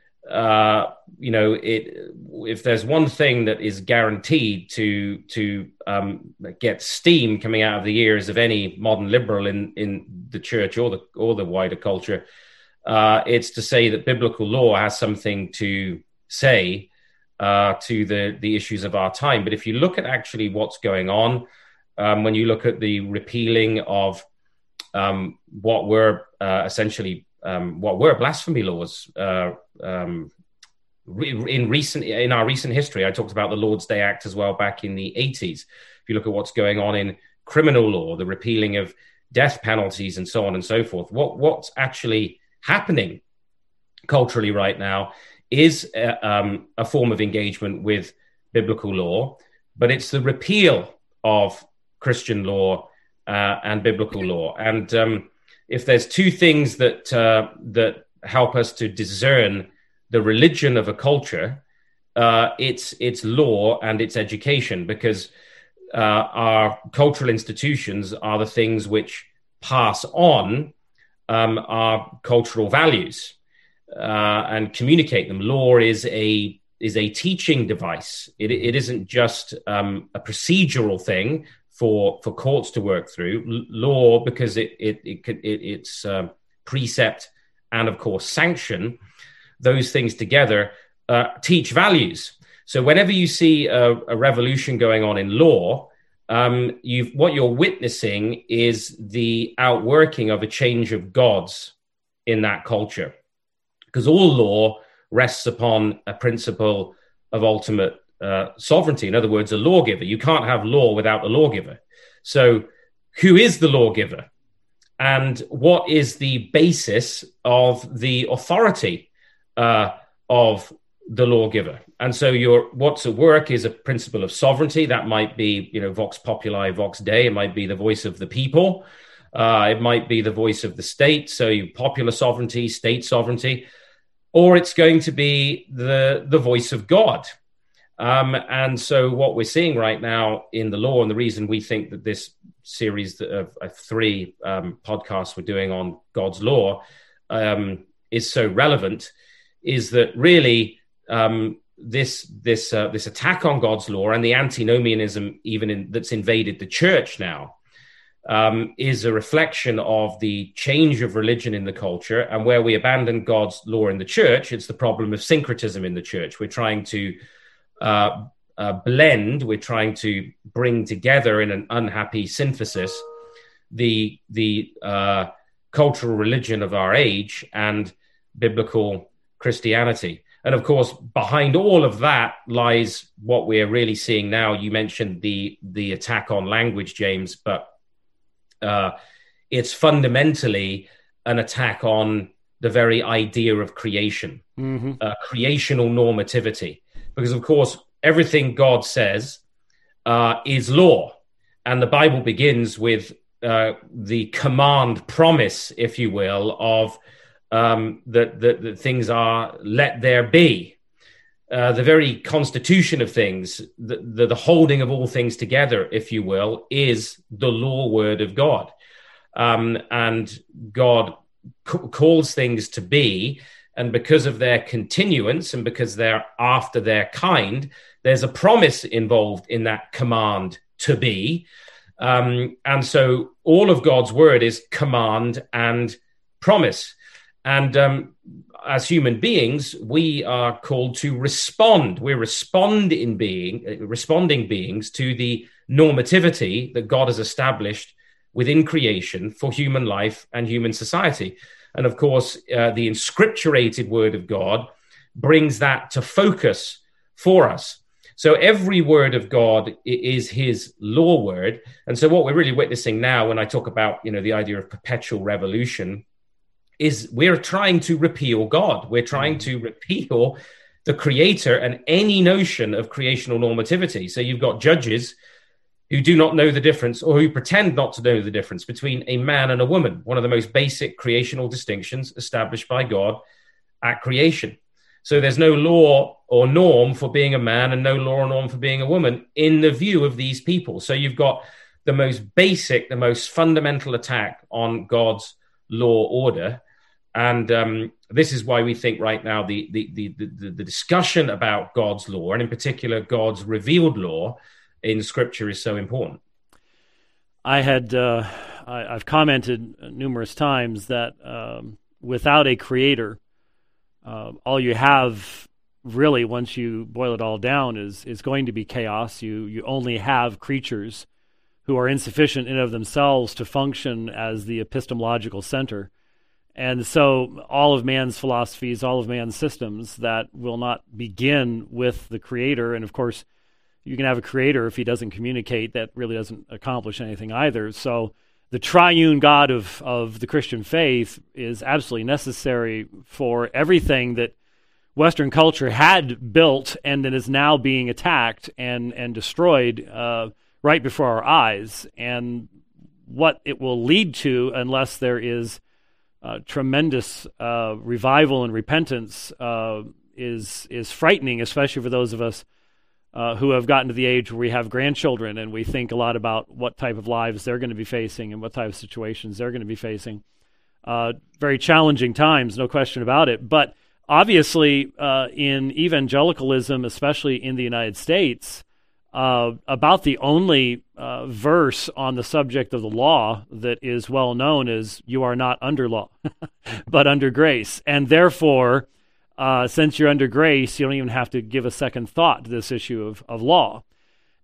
Uh, you know, it, if there's one thing that is guaranteed to to um, get steam coming out of the ears of any modern liberal in, in the church or the or the wider culture, uh, it's to say that biblical law has something to say uh, to the the issues of our time. But if you look at actually what's going on, um, when you look at the repealing of um, what were uh, essentially um, what were blasphemy laws. Uh, um, in recent in our recent history, I talked about the Lord's Day Act as well back in the eighties. If you look at what's going on in criminal law, the repealing of death penalties and so on and so forth, what what's actually happening culturally right now is a, um, a form of engagement with biblical law, but it's the repeal of Christian law uh, and biblical law. And um, if there's two things that uh, that help us to discern the religion of a culture, uh, it's it's law and it's education, because uh, our cultural institutions are the things which pass on um, our cultural values uh, and communicate them. Law is a is a teaching device. It, it isn't just um, a procedural thing for for courts to work through. L- law, because it it, it, it it's uh, precept and of course sanction. Those things together uh, teach values. So whenever you see a, a revolution going on in law, um, you've, what you're witnessing is the outworking of a change of gods in that culture, because all law rests upon a principle of ultimate uh, sovereignty. In other words, a lawgiver. You can't have law without a lawgiver. So who is the lawgiver? And what is the basis of the authority uh, of the lawgiver? And so your what's at work is a principle of sovereignty. That might be, you know, vox populi, vox dei. It might be the voice of the people. Uh, it might be the voice of the state. So you popular sovereignty, state sovereignty, or it's going to be the the voice of God. Um, and so what we're seeing right now in the law, and the reason we think that this series of, of three um, podcasts we're doing on God's law um, is so relevant, is that really um, this this uh, this attack on God's law and the antinomianism even in, that's invaded the church now um, is a reflection of the change of religion in the culture. And where we abandon God's law in the church, it's the problem of syncretism in the church. We're trying to uh, uh, blend, we're trying to bring together in an unhappy synthesis the the uh, cultural religion of our age and biblical Christianity. And of course, behind all of that lies what we're really seeing now. You mentioned the the attack on language, James, but uh, it's fundamentally an attack on the very idea of creation, mm-hmm. uh, creational normativity. Because, of course, everything God says uh, is law. And the Bible begins with uh, the command promise, if you will, of um, that, that, that things are let there be. Uh, the very constitution of things, the, the, the holding of all things together, if you will, is the law word of God. Um, and God c- calls things to be. And because of their continuance and because they're after their kind, there's a promise involved in that command to be. Um, and so all of God's word is command and promise. And um, as human beings, we are called to respond. We're respond in being, uh, responding beings to the normativity that God has established within creation for human life and human society. And of course, uh, the inscripturated word of God brings that to focus for us. So every word of God is his law word. And so what we're really witnessing now, when I talk about, you know, the idea of perpetual revolution, is we're trying to repeal God. We're trying to repeal the creator and any notion of creational normativity. So you've got judges who do not know the difference, or who pretend not to know the difference between a man and a woman, one of the most basic creational distinctions established by God at creation. So there's no law or norm for being a man and no law or norm for being a woman in the view of these people. So you've got the most basic, the most fundamental attack on God's law order. And um, this is why we think right now the, the, the, the, the discussion about God's law, and in particular God's revealed law in Scripture, is so important. I had uh, I, I've commented numerous times that um, without a creator, uh, all you have really, once you boil it all down, is is going to be chaos. You you only have creatures who are insufficient in and of themselves to function as the epistemological center. And so all of man's philosophies, all of man's systems that will not begin with the creator, and of course, you can have a creator if he doesn't communicate, that really doesn't accomplish anything either. So the triune God of, of the Christian faith is absolutely necessary for everything that Western culture had built and that is now being attacked and, and destroyed uh, right before our eyes. And what it will lead to, unless there is uh, tremendous uh, revival and repentance, uh, is is frightening, especially for those of us Uh, who have gotten to the age where we have grandchildren and we think a lot about what type of lives they're going to be facing and what type of situations they're going to be facing. Uh, very challenging times, no question about it. But obviously, uh, in evangelicalism, especially in the United States, uh, about the only uh, verse on the subject of the law that is well known is, "You are not under law, but under grace." And therefore, Uh, since you're under grace, you don't even have to give a second thought to this issue of, of law.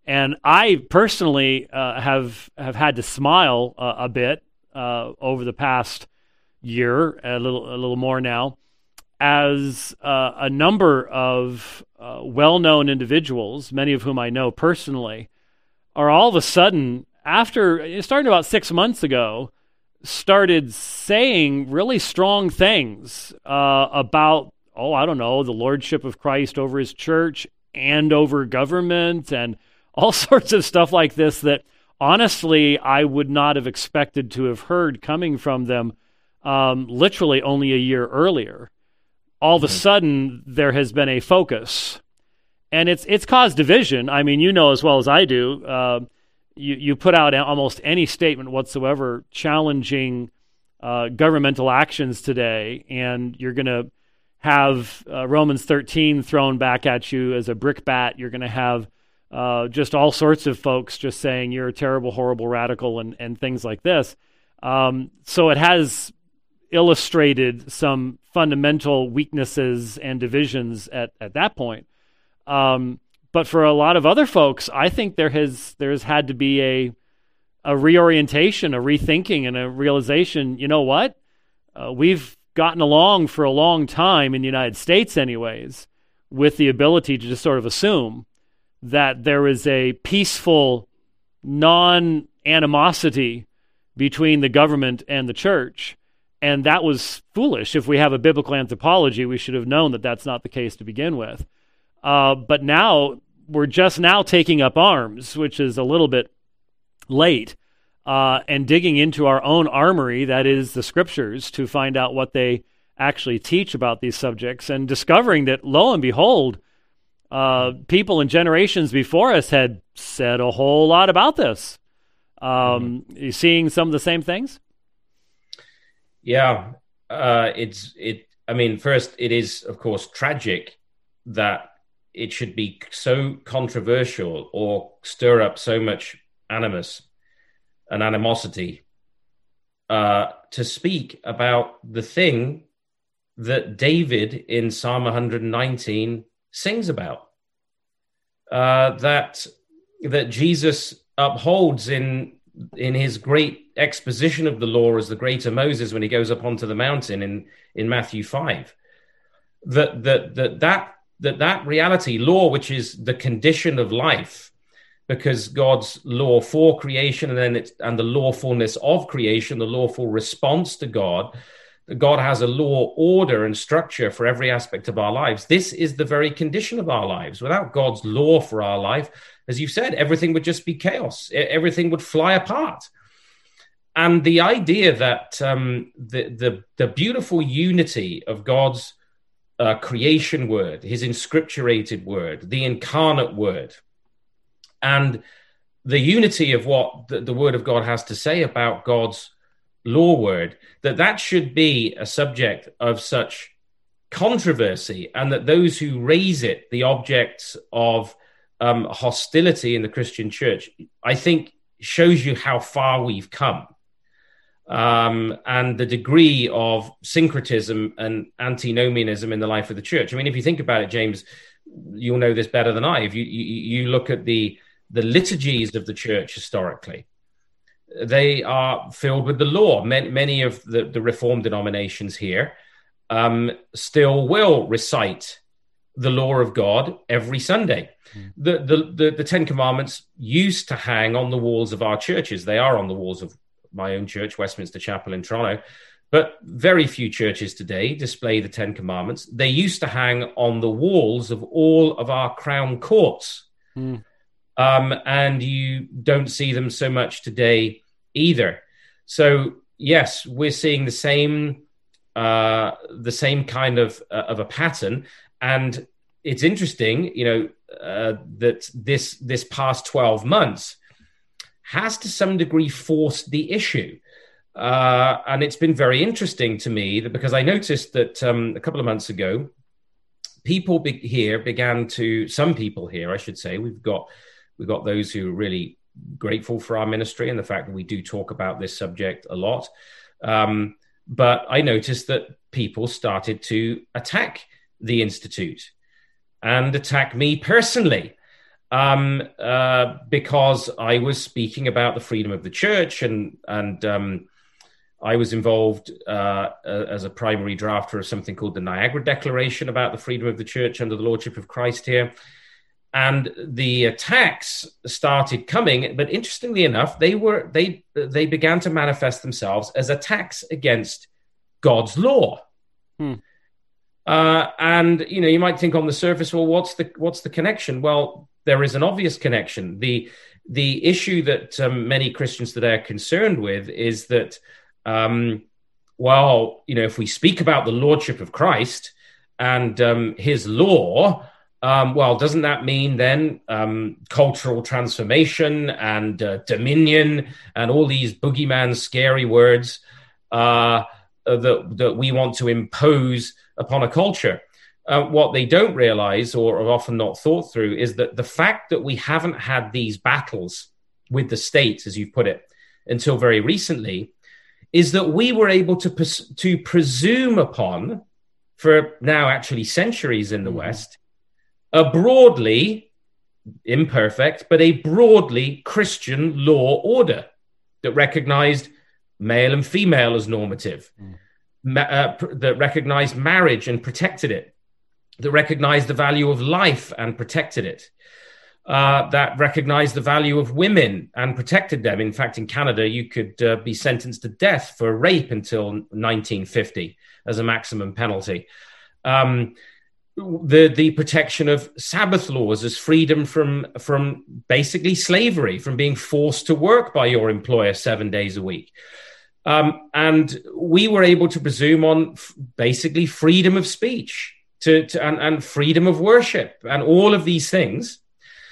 And I personally uh, have have had to smile uh, a bit uh, over the past year, a little a little more now, as uh, a number of uh, well-known individuals, many of whom I know personally, are all of a sudden, after starting about six months ago, started saying really strong things uh, about, oh, I don't know, the lordship of Christ over his church and over government and all sorts of stuff like this that honestly I would not have expected to have heard coming from them um, literally only a year earlier. All of a sudden, there has been a focus, and it's it's caused division. I mean, you know as well as I do, uh, you, you put out almost any statement whatsoever challenging uh, governmental actions today, and you're going to have uh, Romans thirteen thrown back at you as a brickbat. You're going to have uh, just all sorts of folks just saying you're a terrible, horrible radical and, and things like this. Um, so it has illustrated some fundamental weaknesses and divisions at, at that point. Um, but for a lot of other folks, I think there has there's had to be a a reorientation, a rethinking, and a realization, you know what? Uh, we've gotten along for a long time in the United States anyways, with the ability to just sort of assume that there is a peaceful non-animosity between the government and the church. And that was foolish. If we have a biblical anthropology, we should have known that that's not the case to begin with. Uh, but now, we're just now taking up arms, which is a little bit late, uh, and digging into our own armory, that is the scriptures, to find out what they actually teach about these subjects, and discovering that, lo and behold, uh, people in generations before us had said a whole lot about this. Um, mm-hmm. You seeing some of the same things? Yeah, uh, it's it. I mean, first, it is of course tragic that it should be so controversial or stir up so much animus and animosity uh, to speak about the thing that David in Psalm one nineteen sings about, uh, that that Jesus upholds in in his great exposition of the law as the greater Moses when he goes up onto the mountain in in Matthew five. That that that that that that reality, law, which is the condition of life, because God's law for creation and then it's and the lawfulness of creation, the lawful response to God. God has a law, order, and structure for every aspect of our lives. This is the very condition of our lives. Without God's law for our life, as you said, everything would just be chaos. Everything would fly apart. And the idea that um, the, the, the beautiful unity of God's uh, creation word, his inscripturated word, the incarnate word, and the unity of what the, the word of God has to say about God's law word, that that should be a subject of such controversy, and that those who raise it, the objects of um, hostility in the Christian church, I think shows you how far we've come, um, and the degree of syncretism and antinomianism in the life of the church. I mean, if you think about it, James, you'll know this better than I. If you, you, you look at the, the liturgies of the church historically, they are filled with the law. Many, many of the, the Reformed denominations here um, still will recite the law of God every Sunday. Mm. The, the, the, the Ten Commandments used to hang on the walls of our churches. They are on the walls of my own church, Westminster Chapel in Toronto. But very few churches today display the Ten Commandments. They used to hang on the walls of all of our crown courts. Mm. Um, and you don't see them so much today either. So yes, we're seeing the same uh, the same kind of uh, of a pattern, and it's interesting, you know, uh, that this this past twelve months has to some degree forced the issue, uh, and it's been very interesting to me that because I noticed that um, a couple of months ago, people be- here began to some people here, I should say, we've got. We've got those who are really grateful for our ministry and the fact that we do talk about this subject a lot. Um, but I noticed that people started to attack the Institute and attack me personally. um, uh, because I was speaking about the freedom of the church, and and um, I was involved uh, as a primary drafter of something called the Niagara Declaration about the freedom of the church under the lordship of Christ here. And the attacks started coming, but interestingly enough, they were they they began to manifest themselves as attacks against God's law. Hmm. Uh, and you know, you might think on the surface, well, what's the what's the connection? Well, there is an obvious connection. The the issue that um, many Christians today are concerned with is that, um, well, you know, if we speak about the lordship of Christ and um, his law, um, well, doesn't that mean then um, cultural transformation and uh, dominion and all these boogeyman scary words uh, that, that we want to impose upon a culture? Uh, what they don't realize, or are often not thought through, is that the fact that we haven't had these battles with the state, as you've put it, until very recently, is that we were able to, pres- to presume upon, for now actually centuries in the mm-hmm. West, a broadly, imperfect, but a broadly Christian law order that recognized male and female as normative, mm. ma- uh, pr- that recognized marriage and protected it, that recognized the value of life and protected it, uh, that recognized the value of women and protected them. In fact, in Canada, you could uh, be sentenced to death for rape until nineteen fifty as a maximum penalty. Um, the the protection of Sabbath laws as freedom from, from basically slavery, from being forced to work by your employer seven days a week. Um, and we were able to presume on f- basically freedom of speech. To, to and, and freedom of worship and all of these things.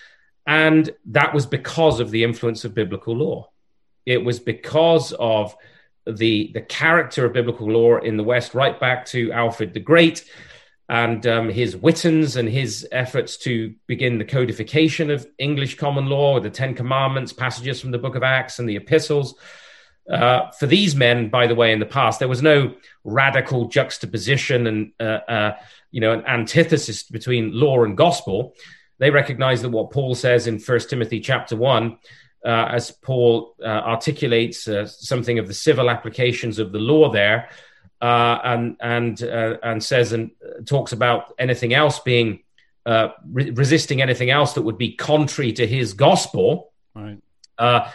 And that was because of the influence of biblical law. It was because of the, the character of biblical law in the West, right back to Alfred the Great and um, his Wittens and his efforts to begin the codification of English common law, the Ten Commandments, passages from the book of Acts and the epistles. Uh, for these men, by the way, in the past, there was no radical juxtaposition and uh, uh, you know, an antithesis between law and gospel. They recognize that what Paul says in First Timothy chapter one, uh, as Paul uh, articulates uh, something of the civil applications of the law there, uh, and and uh, and says and talks about anything else being uh, re- resisting anything else that would be contrary to his gospel. Right. Uh,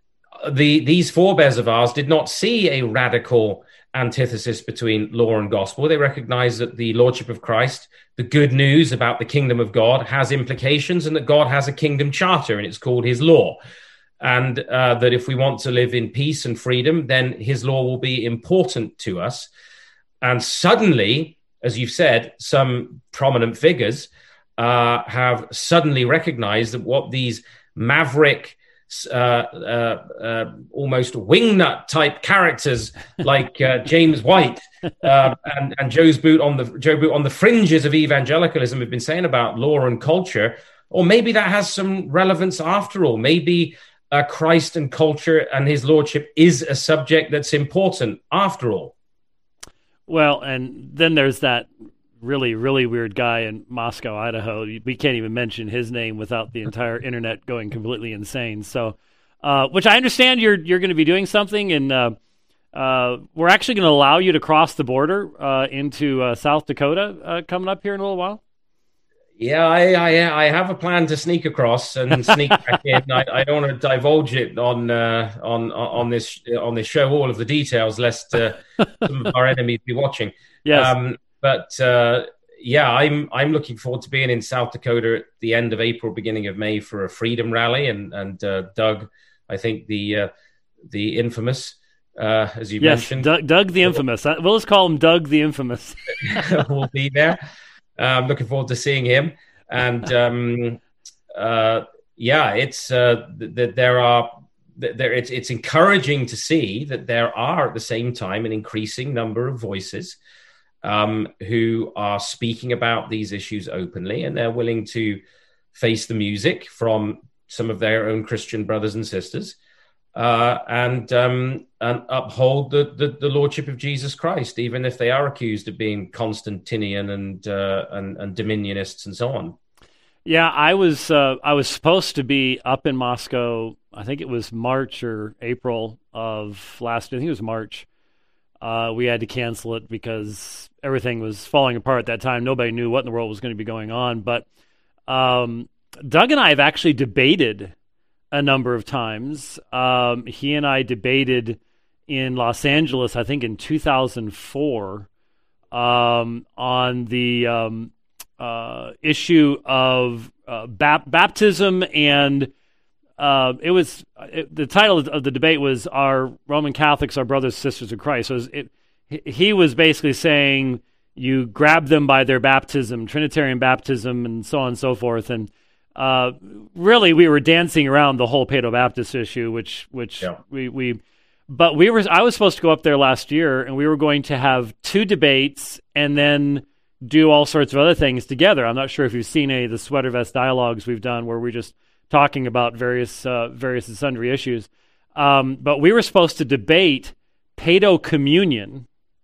the these forebears of ours did not see a radical antithesis between law and gospel. They recognize that the lordship of Christ, the good news about the kingdom of God, has implications, and that God has a kingdom charter, and it's called his law. And uh, that if we want to live in peace and freedom, then his law will be important to us. And suddenly, as you've said, some prominent figures uh, have suddenly recognized that what these maverick Uh, uh, uh, almost wingnut type characters like uh, James White uh, and, and Joe's boot on the Joe Boot on the fringes of evangelicalism have been saying about law and culture, or maybe that has some relevance after all. Maybe uh, Christ and culture and his lordship is a subject that's important after all. Well, and then there's that really, really weird guy in Moscow, Idaho. We can't even mention his name without the entire internet going completely insane. So, uh, which I understand you're you're going to be doing something, and uh, uh, we're actually going to allow you to cross the border uh, into uh, South Dakota uh, coming up here in a little while. Yeah, I, I I have a plan to sneak across and sneak back in. I, I don't want to divulge it on uh, on on this on this show, all of the details, lest uh, some of our enemies be watching. Yes. Um, But uh, yeah, I'm I'm looking forward to being in South Dakota at the end of April, beginning of May for a freedom rally, and and uh, Doug, I think the uh, the infamous, uh, as you yes, mentioned, Doug, Doug the infamous. We'll just call him Doug the infamous. will be there. I'm looking forward to seeing him, and um, uh, yeah, it's uh, that there are. There, it's it's encouraging to see that there are at the same time an increasing number of voices Um, who are speaking about these issues openly, and they're willing to face the music from some of their own Christian brothers and sisters, uh, and um, and uphold the, the the lordship of Jesus Christ, even if they are accused of being Constantinian and uh, and, and dominionists and so on. Yeah, I was uh, I was supposed to be up in Moscow. I think it was March or April of last. I think it was March. Uh, we had to cancel it because everything was falling apart at that time. Nobody knew what in the world was going to be going on. But um, Doug and I have actually debated a number of times. Um, he and I debated in Los Angeles, I think in two thousand four, um, on the um, uh, issue of uh, bap- baptism and Uh, it was it, the title of the debate was "Are Roman Catholics our brothers and sisters in Christ?" So it was, it, he was basically saying you grab them by their baptism, Trinitarian baptism, and so on and so forth. And uh, really, we were dancing around the whole Paedo-Baptist issue, which which yeah. we we. But we were I was supposed to go up there last year, and we were going to have two debates and then do all sorts of other things together. I'm not sure if you've seen any of the Sweater Vest dialogues we've done, where we just talking about various uh, various and sundry issues. Um, but we were supposed to debate Paedo-Communion,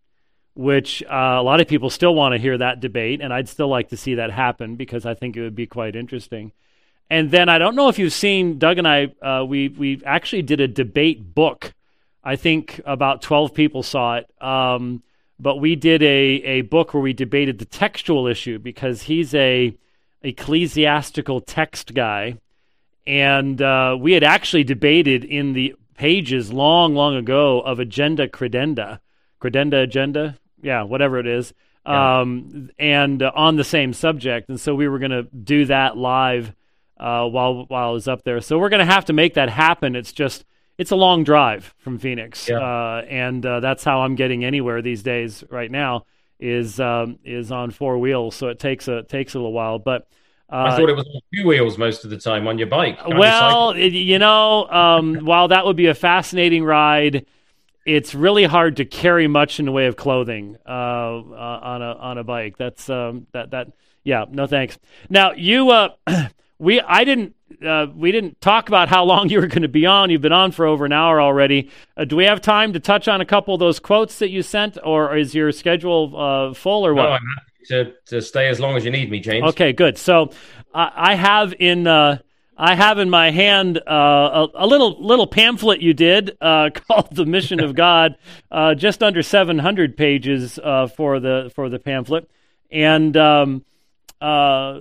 which uh, a lot of people still want to hear that debate, and I'd still like to see that happen because I think it would be quite interesting. And then I don't know if you've seen, Doug and I, uh, we, we actually did a debate book. I think about twelve people saw it, um, but we did a, a book where we debated the textual issue because he's a ecclesiastical text guy. And uh, we had actually debated in the pages long, long ago of Agenda Credenda, Credenda Agenda, yeah, whatever it is, yeah. um, and uh, on the same subject. And so we were going to do that live uh, while while I was up there. So we're going to have to make that happen. It's just it's a long drive from Phoenix, yeah. uh, and uh, that's how I'm getting anywhere these days. Right now is um, is on four wheels, so it takes a takes a little while, but. Uh, I thought it was on two wheels most of the time on your bike. Well, it, you know, um, while that would be a fascinating ride, it's really hard to carry much in the way of clothing uh, uh, on a on a bike. That's um, that that yeah, no thanks. Now you, uh, we I didn't uh, we didn't talk about how long you were going to be on. You've been on for over an hour already. Uh, do we have time to touch on a couple of those quotes that you sent, or is your schedule uh, full or what? No, I'm happy to, to stay as long as you need me, James. Okay, good. So uh, I have in uh, I have in my hand uh, a, a little little pamphlet you did uh, called "The Mission of God," uh, just under seven hundred pages uh, for the for the pamphlet, and um, uh,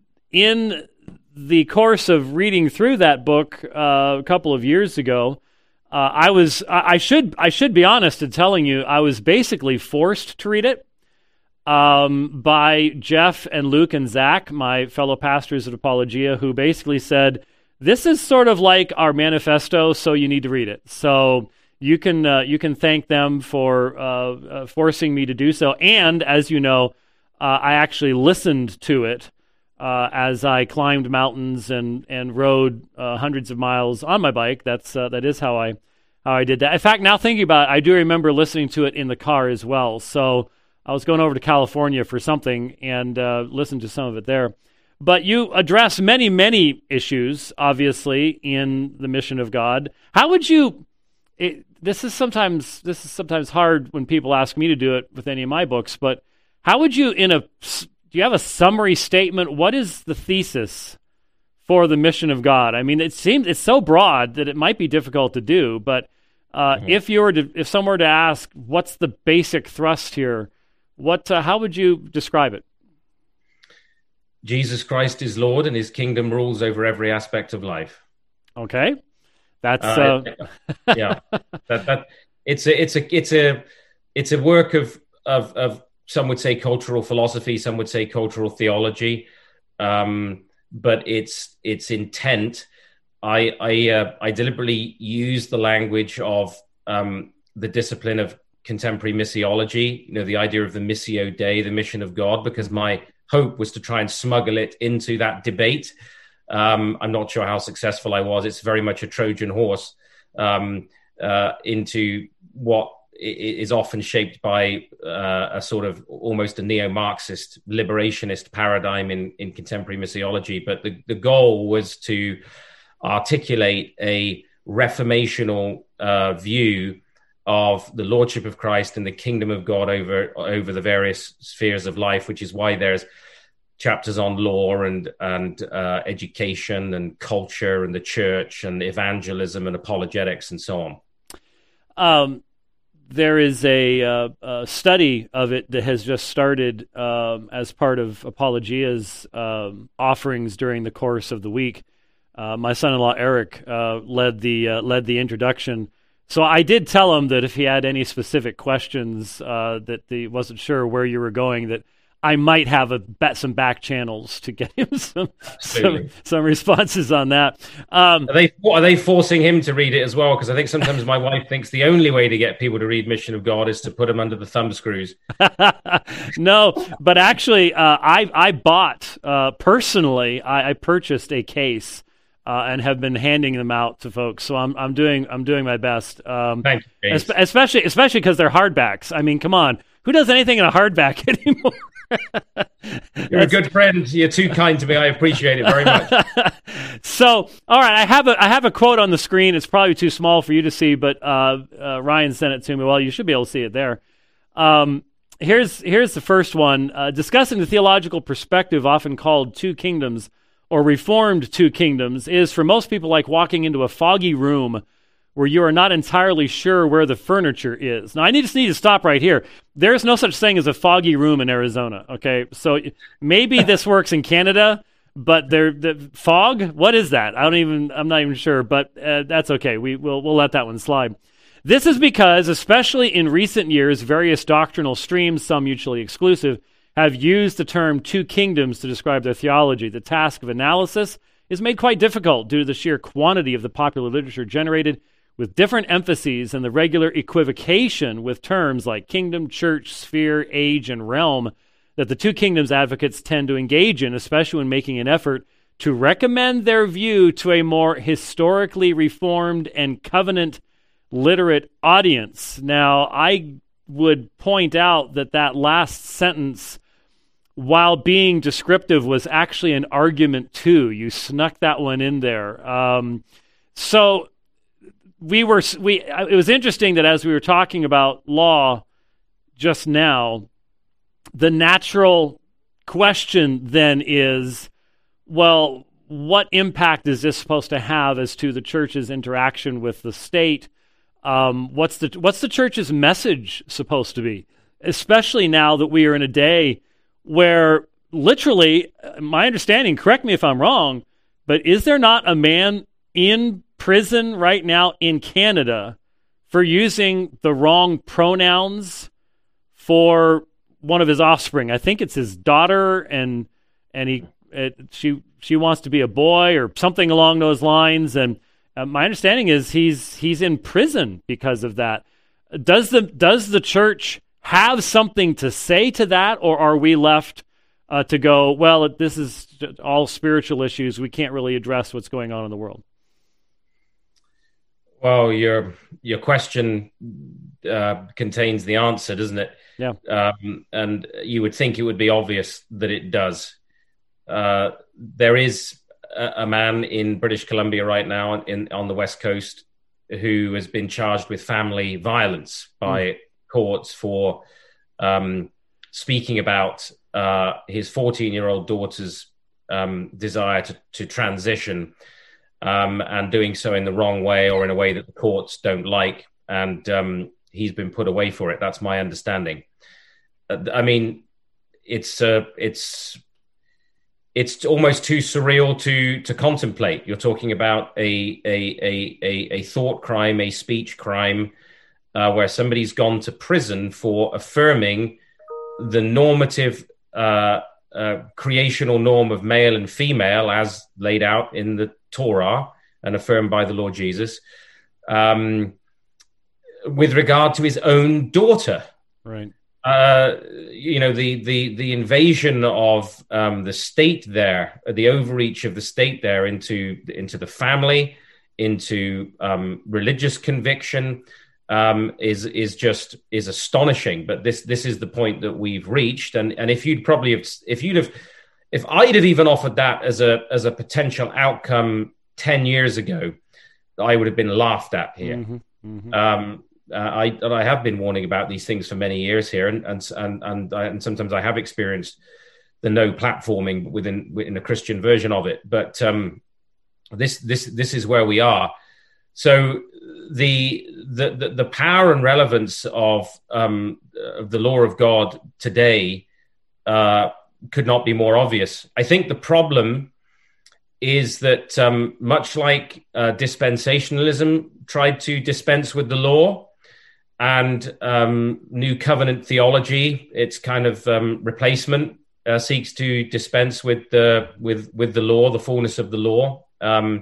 in the course of reading through that book uh, a couple of years ago, uh, I was I, I should I should be honest in telling you I was basically forced to read it. Um, by Jeff and Luke and Zach, my fellow pastors at Apologia, who basically said, this is sort of like our manifesto, so you need to read it. So you can uh, you can thank them for uh, uh, forcing me to do so. And as you know, uh, I actually listened to it uh, as I climbed mountains and and rode uh, hundreds of miles on my bike. That's uh, that is how I how I did that. In fact, now thinking about it, I do remember listening to it in the car as well. So I was going over to California for something and uh, listened to some of it there. But you address many, many issues, obviously, in the Mission of God. How would you? It, this is sometimes this is sometimes hard when people ask me to do it with any of my books. But how would you, in a, do you have a summary statement? What is the thesis for the Mission of God? I mean, it seems it's so broad that it might be difficult to do. But uh, mm-hmm. if you were to, if someone were to ask, what's the basic thrust here? What? Uh, how would you describe it? Jesus Christ is Lord, and His kingdom rules over every aspect of life. Okay, that's uh, uh... yeah. That, that it's a it's a it's a it's a work of of of some would say cultural philosophy, some would say cultural theology, um, but it's its intent. I I uh, I deliberately use the language of um, the discipline of contemporary missiology, you know, the idea of the Missio Dei, the mission of God, because my hope was to try and smuggle it into that debate. Um, I'm not sure how successful I was. It's very much a Trojan horse um, uh, into what is often shaped by uh, a sort of almost a neo-Marxist liberationist paradigm in, in contemporary missiology. But the, the goal was to articulate a reformational uh, view of the lordship of Christ and the kingdom of God over over the various spheres of life, which is why there's chapters on law and and uh, education and culture and the church and evangelism and apologetics and so on. Um, there is a, uh, a study of it that has just started um, as part of Apologia's um, offerings during the course of the week. Uh, my son-in-law Eric uh, led the uh, led the introduction. So I did tell him that if he had any specific questions, uh, that he wasn't sure where you were going, that I might have a bet some back channels to get him some some, some responses on that. Um, are they are they forcing him to read it as well? Because I think sometimes my wife thinks the only way to get people to read Mission of God is to put them under the thumb screws. No, but actually, uh, I I bought uh, personally. I, I purchased a case uh, and have been handing them out to folks. So I'm I'm doing I'm doing my best. Um, Thank you, James. Especially especially because they're hardbacks. I mean, come on, who does anything in a hardback anymore? You're a good friend. You're too kind to me. I appreciate it very much. So, all right, I have a I have a quote on the screen. It's probably too small for you to see, but uh, uh, Ryan sent it to me. Well, you should be able to see it there. Um, here's here's the first one. Uh, discussing the theological perspective, often called two kingdoms or reformed two kingdoms, is for most people like walking into a foggy room where you are not entirely sure where the furniture is. Now, I need to need to stop right here. There's no such thing as a foggy room in Arizona, okay? So maybe this works in Canada, but there, the fog, what is that? I don't even, I'm not even sure, but uh, that's okay. We, we'll, we'll let that one slide. This is because, especially in recent years, various doctrinal streams, some mutually exclusive, have used the term two kingdoms to describe their theology. The task of analysis is made quite difficult due to the sheer quantity of the popular literature generated with different emphases and the regular equivocation with terms like kingdom, church, sphere, age, and realm that the two kingdoms advocates tend to engage in, especially when making an effort to recommend their view to a more historically reformed and covenant literate audience. Now, I would point out that that last sentence, while being descriptive, was actually an argument too. You snuck that one in there. Um, so... We were we. It was interesting that as we were talking about law just now, the natural question then is, well, what impact is this supposed to have as to the church's interaction with the state? Um, what's the what's the church's message supposed to be? Especially now that we are in a day where literally, my understanding, correct me if I'm wrong, but is there not a man in prison right now in Canada for using the wrong pronouns for one of his offspring? I think it's his daughter, and and he it, she she wants to be a boy or something along those lines. And uh, my understanding is he's he's in prison because of that. Does the does the church have something to say to that, or are we left uh, to go, well, this is all spiritual issues, we can't really address what's going on in the world? Well, your your question uh, contains the answer, doesn't it? Yeah. Um, and you would think it would be obvious that it does. Uh, there is a, a man in British Columbia right now in on the West Coast who has been charged with family violence by mm. courts for um, speaking about uh, his fourteen-year-old daughter's um, desire to, to transition. Um, and doing so in the wrong way or in a way that the courts don't like. And um, he's been put away for it. That's my understanding. Uh, I mean, it's uh, it's it's almost too surreal to to contemplate. You're talking about a a a a, a thought crime, a speech crime, uh, where somebody's gone to prison for affirming the normative uh, uh, creational norm of male and female as laid out in the Torah and affirmed by the Lord Jesus, um, with regard to his own daughter. Right. Uh, you know, the the the invasion of um, the state there, the overreach of the state there into into the family, into um, religious conviction, um, is is just is astonishing. But this this is the point that we've reached. And and if you'd probably have, if you'd have If I'd have even offered that as a as a potential outcome ten years ago, I would have been laughed at here. Mm-hmm, mm-hmm. Um, uh, I and I have been warning about these things for many years here, and and and and, I, and sometimes I have experienced the no platforming within within a Christian version of it. But um, this this this is where we are. So the the the, the power and relevance of um, of the law of God today uh, could not be more obvious. I think the problem is that um, much like uh, dispensationalism tried to dispense with the law, and um, New Covenant theology, its kind of um, replacement, uh, seeks to dispense with the with with the law, the fullness of the law, um,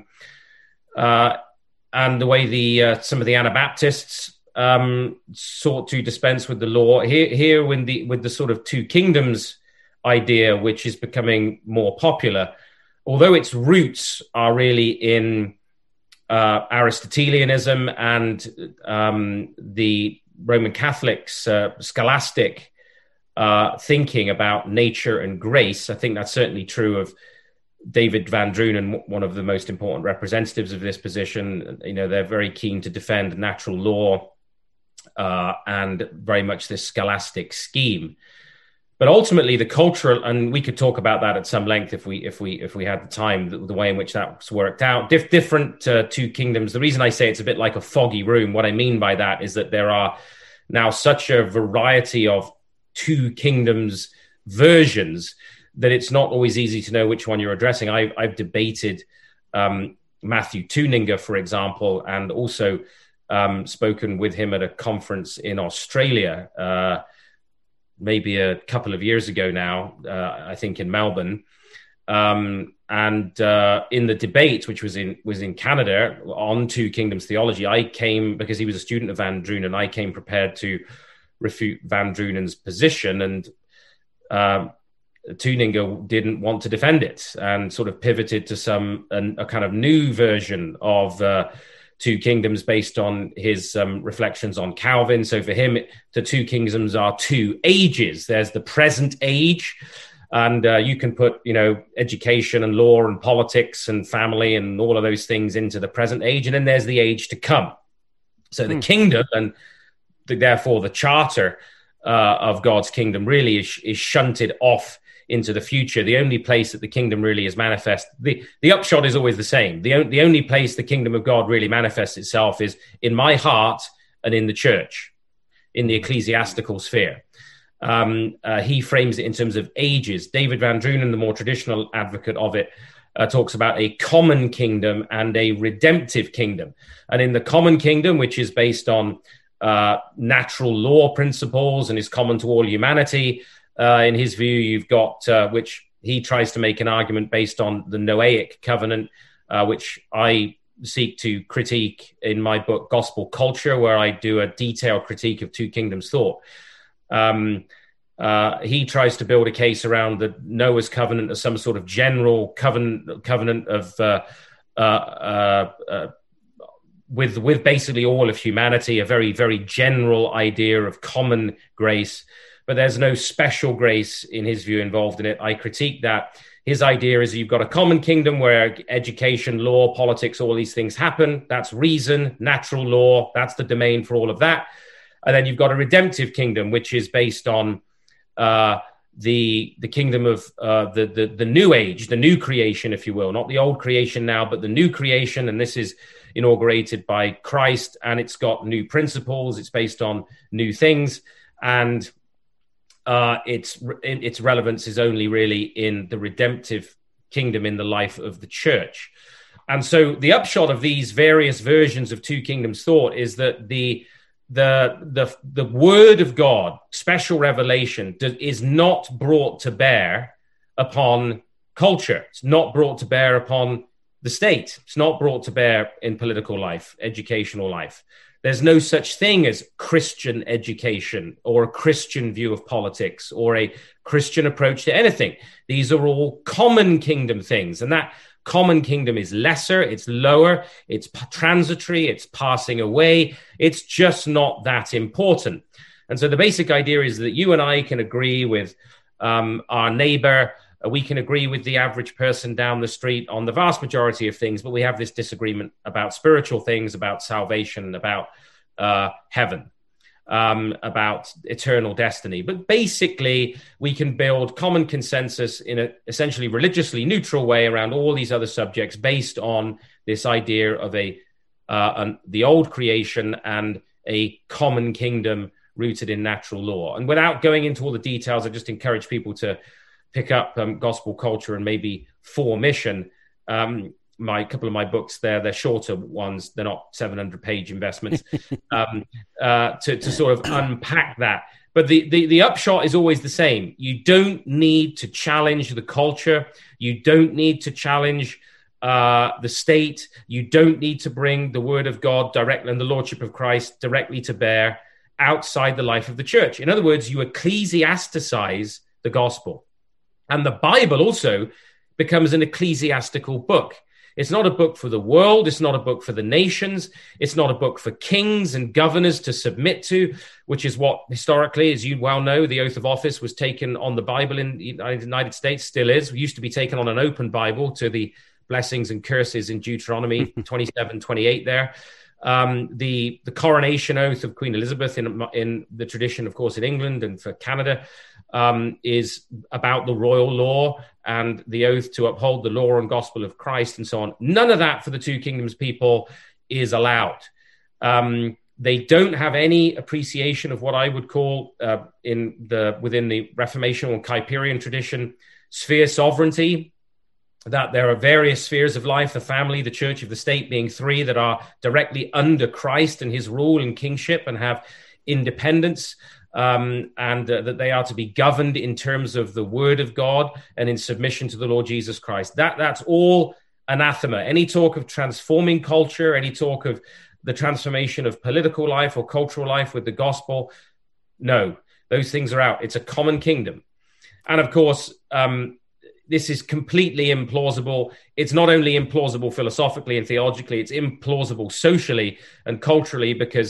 uh, and the way the uh, some of the Anabaptists um, sought to dispense with the law. Here, here, with the with the sort of two kingdoms idea, which is becoming more popular, although its roots are really in uh, Aristotelianism and um, the Roman Catholics' uh, scholastic uh, thinking about nature and grace. I think that's certainly true of David Van Drunen, one of the most important representatives of this position. You know, they're very keen to defend natural law uh, and very much this scholastic scheme. But ultimately, the cultural, and we could talk about that at some length if we if we if we had the time, the, the way in which that's worked out. Dif- different uh, two kingdoms. The reason I say it's a bit like a foggy room, what I mean by that is that there are now such a variety of two kingdoms versions that it's not always easy to know which one you're addressing. I've, I've debated um, Matthew Tuninger, for example, and also um, spoken with him at a conference in Australia. Uh, maybe a couple of years ago now, uh, I think in Melbourne. Um, and uh, in the debate, which was in was in Canada on Two Kingdoms theology, I came, because he was a student of Van Drunen, I came prepared to refute Van Drunen's position, and uh, Tuninger didn't want to defend it and sort of pivoted to some an, a kind of new version of uh, Two Kingdoms based on his um, reflections on Calvin. So for him, the two kingdoms are two ages. There's the present age, and uh, you can put, you know, education and law and politics and family and all of those things into the present age. And then there's the age to come. So the hmm. kingdom and the, therefore the charter uh, of God's kingdom really is, is shunted off into the future. The only place that the kingdom really is manifest, the, the upshot is always the same. The, the only place the kingdom of God really manifests itself is in my heart and in the church, in the ecclesiastical sphere. Um, uh, he frames it in terms of ages. David Van Drunen, the more traditional advocate of it, uh, talks about a common kingdom and a redemptive kingdom. And in the common kingdom, which is based on uh, natural law principles and is common to all humanity, Uh, in his view, you've got, uh, which he tries to make an argument based on the Noahic covenant, uh, which I seek to critique in my book, Gospel Culture, where I do a detailed critique of Two Kingdoms thought. Um, uh, he tries to build a case around the Noah's covenant as some sort of general covenant, covenant of uh, uh, uh, uh, with with basically all of humanity, a very, very general idea of common grace. But there's no special grace, in his view, involved in it. I critique that. His idea is you've got a common kingdom where education, law, politics, all these things happen. That's reason, natural law. That's the domain for all of that. And then you've got a redemptive kingdom, which is based on uh, the the kingdom of uh, the, the the new age, the new creation, if you will, not the old creation now, but the new creation. And this is inaugurated by Christ, and it's got new principles. It's based on new things, and Uh, its its relevance is only really in the redemptive kingdom in the life of the church. And so the upshot of these various versions of Two Kingdoms thought is that the the the the word of God, special revelation, is not brought to bear upon culture. It's not brought to bear upon the state. It's not brought to bear in political life, educational life. There's no such thing as Christian education or a Christian view of politics or a Christian approach to anything. These are all common kingdom things. And that common kingdom is lesser, it's lower, it's transitory, it's passing away. It's just not that important. And so the basic idea is that you and I can agree with um, our neighbor. We can agree with the average person down the street on the vast majority of things, but we have this disagreement about spiritual things, about salvation, about uh, heaven. um, about eternal destiny. But basically, we can build common consensus in a essentially religiously neutral way around all these other subjects based on this idea of a uh, an, the old creation and a common kingdom rooted in natural law. And without going into all the details, I just encourage people to pick up um, Gospel Culture and maybe For Mission. Um, my couple of my books there, they're shorter ones. They're not seven hundred page investments um, uh, to, to sort of unpack that. But the, the, the upshot is always the same. You don't need to challenge the culture. You don't need to challenge uh, the state. You don't need to bring the word of God directly and the lordship of Christ directly to bear outside the life of the church. In other words, you ecclesiasticize the gospel. And the Bible also becomes an ecclesiastical book. It's not a book for the world. It's not a book for the nations. It's not a book for kings and governors to submit to, which is what historically, as you well know, the oath of office was taken on the Bible in the United States, still is. It used to be taken on an open Bible to the blessings and curses in Deuteronomy twenty-seven, twenty-eight there. Um, the, the coronation oath of Queen Elizabeth in, in the tradition, of course, in England and for Canada, um, is about the royal law and the oath to uphold the law and gospel of Christ and so on. None of that for the Two Kingdoms people is allowed. Um, they don't have any appreciation of what I would call uh, in the within the Reformation or Kuyperian tradition, sphere sovereignty, that there are various spheres of life, the family, the church, of the state being three, that are directly under Christ and his rule and kingship and have independence, um, and uh, that they are to be governed in terms of the word of God and in submission to the Lord Jesus Christ. That That's all anathema. Any talk of transforming culture, any talk of the transformation of political life or cultural life with the gospel, no, those things are out. It's a common kingdom. And of course, um, this is completely implausible. It's not only implausible philosophically and theologically, it's implausible socially and culturally, because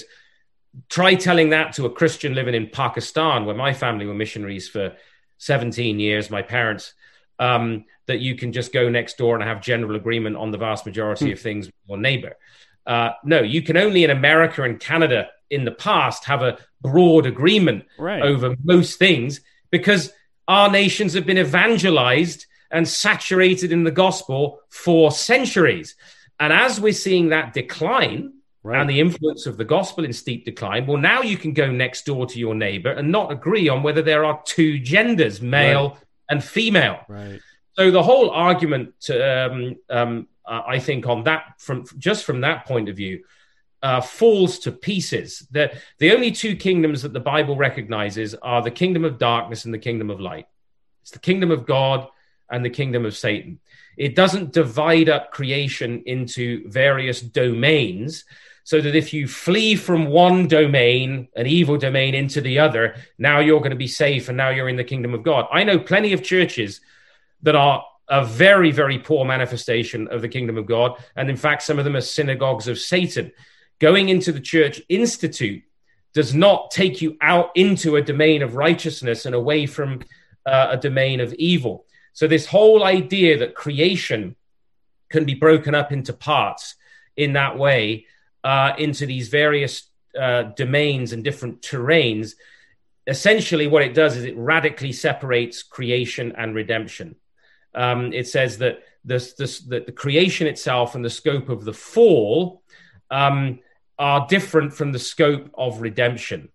try telling that to a Christian living in Pakistan, where my family were missionaries for seventeen years, my parents, um, that you can just go next door and have general agreement on the vast majority of things with your neighbor. Uh, no, you can only in America and Canada in the past have a broad agreement right. over most things, because our nations have been evangelized and saturated in the gospel for centuries. And as we're seeing that decline right. and the influence of the gospel in steep decline, well, now you can go next door to your neighbor and not agree on whether there are two genders, male right. and female. Right. So the whole argument, um, um, uh, I think, on that, from just from that point of view, Uh, falls to pieces. The, the only two kingdoms that the Bible recognizes are the kingdom of darkness and the kingdom of light. It's the kingdom of God and the kingdom of Satan. It doesn't divide up creation into various domains, so that if you flee from one domain, an evil domain, into the other, now you're going to be safe and now you're in the kingdom of God. I know plenty of churches that are a very, very poor manifestation of the kingdom of God. And in fact, some of them are synagogues of Satan. Going into the church institute does not take you out into a domain of righteousness and away from uh, a domain of evil. So this whole idea that creation can be broken up into parts in that way, uh, into these various uh, domains and different terrains, essentially what it does is it radically separates creation and redemption. Um, it says that this, this, that the creation itself and the scope of the fall um, are different from the scope of redemption.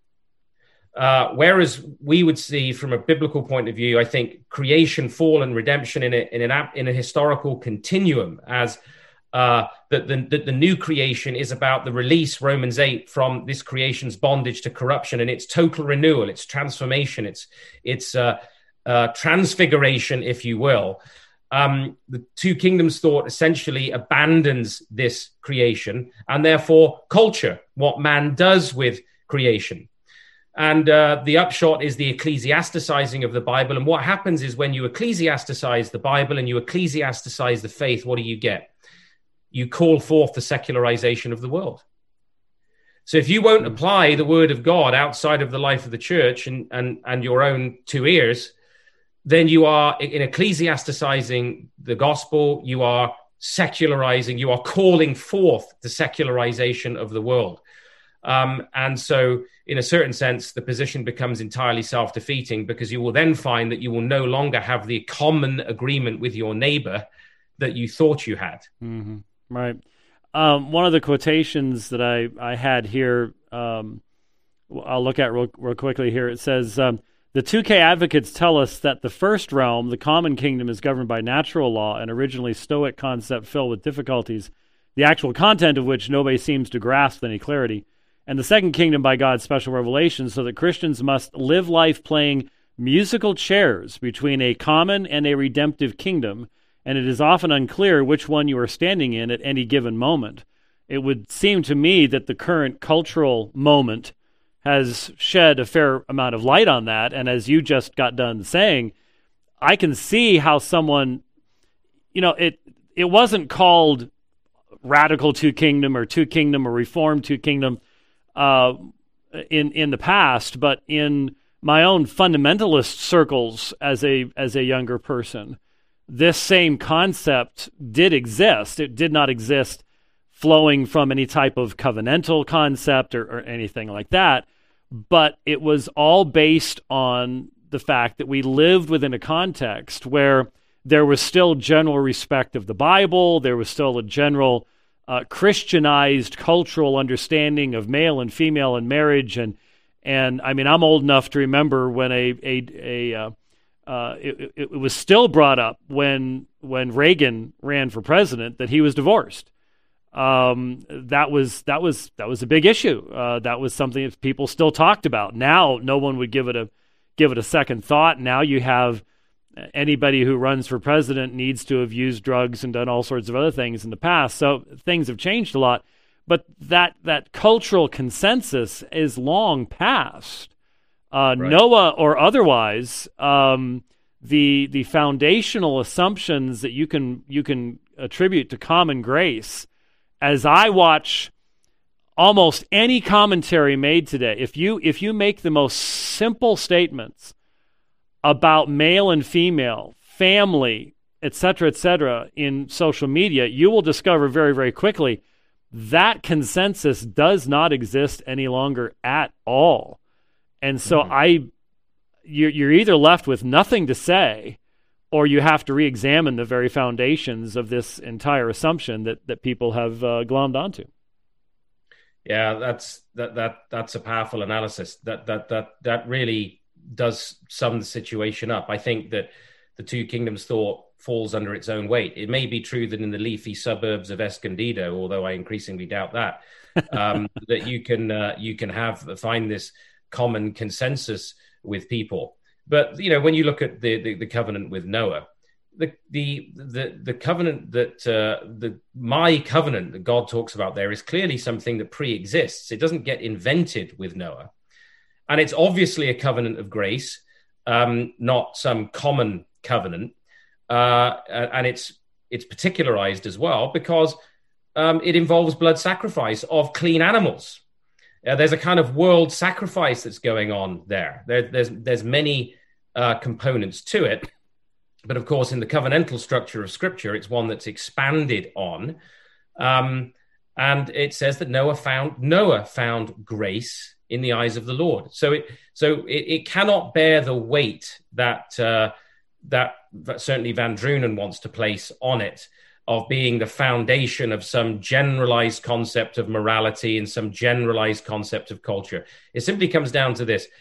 Uh, whereas we would see from a biblical point of view, I think creation, fall, and redemption in a, in an in a historical continuum, as uh, that the, the, the new creation is about the release, Romans eight, from this creation's bondage to corruption, and its total renewal, its transformation, its its uh, uh, transfiguration, if you will. Um, the Two Kingdoms thought essentially abandons this creation and therefore culture, what man does with creation. And uh, the upshot is the ecclesiasticizing of the Bible. And what happens is when you ecclesiasticize the Bible and you ecclesiasticize the faith, what do you get? You call forth the secularization of the world. So if you won't apply the word of God outside of the life of the church and, and, and your own two ears, then you are in ecclesiasticizing the gospel, you are secularizing, you are calling forth the secularization of the world. Um, and so, in a certain sense, the position becomes entirely self-defeating, because you will then find that you will no longer have the common agreement with your neighbor that you thought you had. Mm-hmm. Right. Um, one of the quotations that I, I had here, um, I'll look at real, real quickly here. It says, um, the two K advocates tell us that the first realm, the common kingdom, is governed by natural law, an originally Stoic concept filled with difficulties, the actual content of which nobody seems to grasp with any clarity. And the second kingdom by God's special revelation, so that Christians must live life playing musical chairs between a common and a redemptive kingdom, and it is often unclear which one you are standing in at any given moment. It would seem to me that the current cultural moment has shed a fair amount of light on that, and as you just got done saying, I can see how someone, you know, it it wasn't called radical two kingdom or two kingdom or reformed two kingdom uh, in in the past, but in my own fundamentalist circles as a as a younger person, this same concept did exist. It did not exist flowing from any type of covenantal concept or, or anything like that, but it was all based on the fact that we lived within a context where there was still general respect of the Bible, there was still a general uh, Christianized cultural understanding of male and female in marriage, and and I mean, I'm old enough to remember when a a, a uh, uh, it, it was still brought up when when Reagan ran for president that he was divorced. Um, that was that was that was a big issue. Uh, that was something that people still talked about. Now, no one would give it a give it a second thought. Now you have anybody who runs for president needs to have used drugs and done all sorts of other things in the past. So things have changed a lot. But that that cultural consensus is long past. Uh, right. Noah or otherwise, um, the the foundational assumptions that you can you can attribute to common grace. As I watch almost any commentary made today, if you if you make the most simple statements about male and female, family, et cetera, et cetera, in social media, you will discover very, very quickly that consensus does not exist any longer at all. And so mm-hmm. I, you're, you're either left with nothing to say, or you have to re-examine the very foundations of this entire assumption that, that people have uh, glommed onto. Yeah, that's that that that's a powerful analysis. That that that that really does sum the situation up. I think that the two kingdoms thought falls under its own weight. It may be true that in the leafy suburbs of Escondido, although I increasingly doubt that, um, that you can uh, you can have find this common consensus with people. But you know, when you look at the the, the covenant with Noah, the the the the covenant that uh, the my covenant that God talks about there is clearly something that pre-exists. It doesn't get invented with Noah, and it's obviously a covenant of grace, um, not some common covenant. Uh, and it's it's particularized as well because um, it involves blood sacrifice of clean animals. Uh, there's a kind of world sacrifice that's going on there. there there's there's many uh, components to it, but of course, in the covenantal structure of Scripture, it's one that's expanded on. Um, and it says that Noah found Noah found grace in the eyes of the Lord. So it so it, it cannot bear the weight that. Uh, that certainly Van Drunen wants to place on it, of being the foundation of some generalized concept of morality and some generalized concept of culture. It simply comes down to this.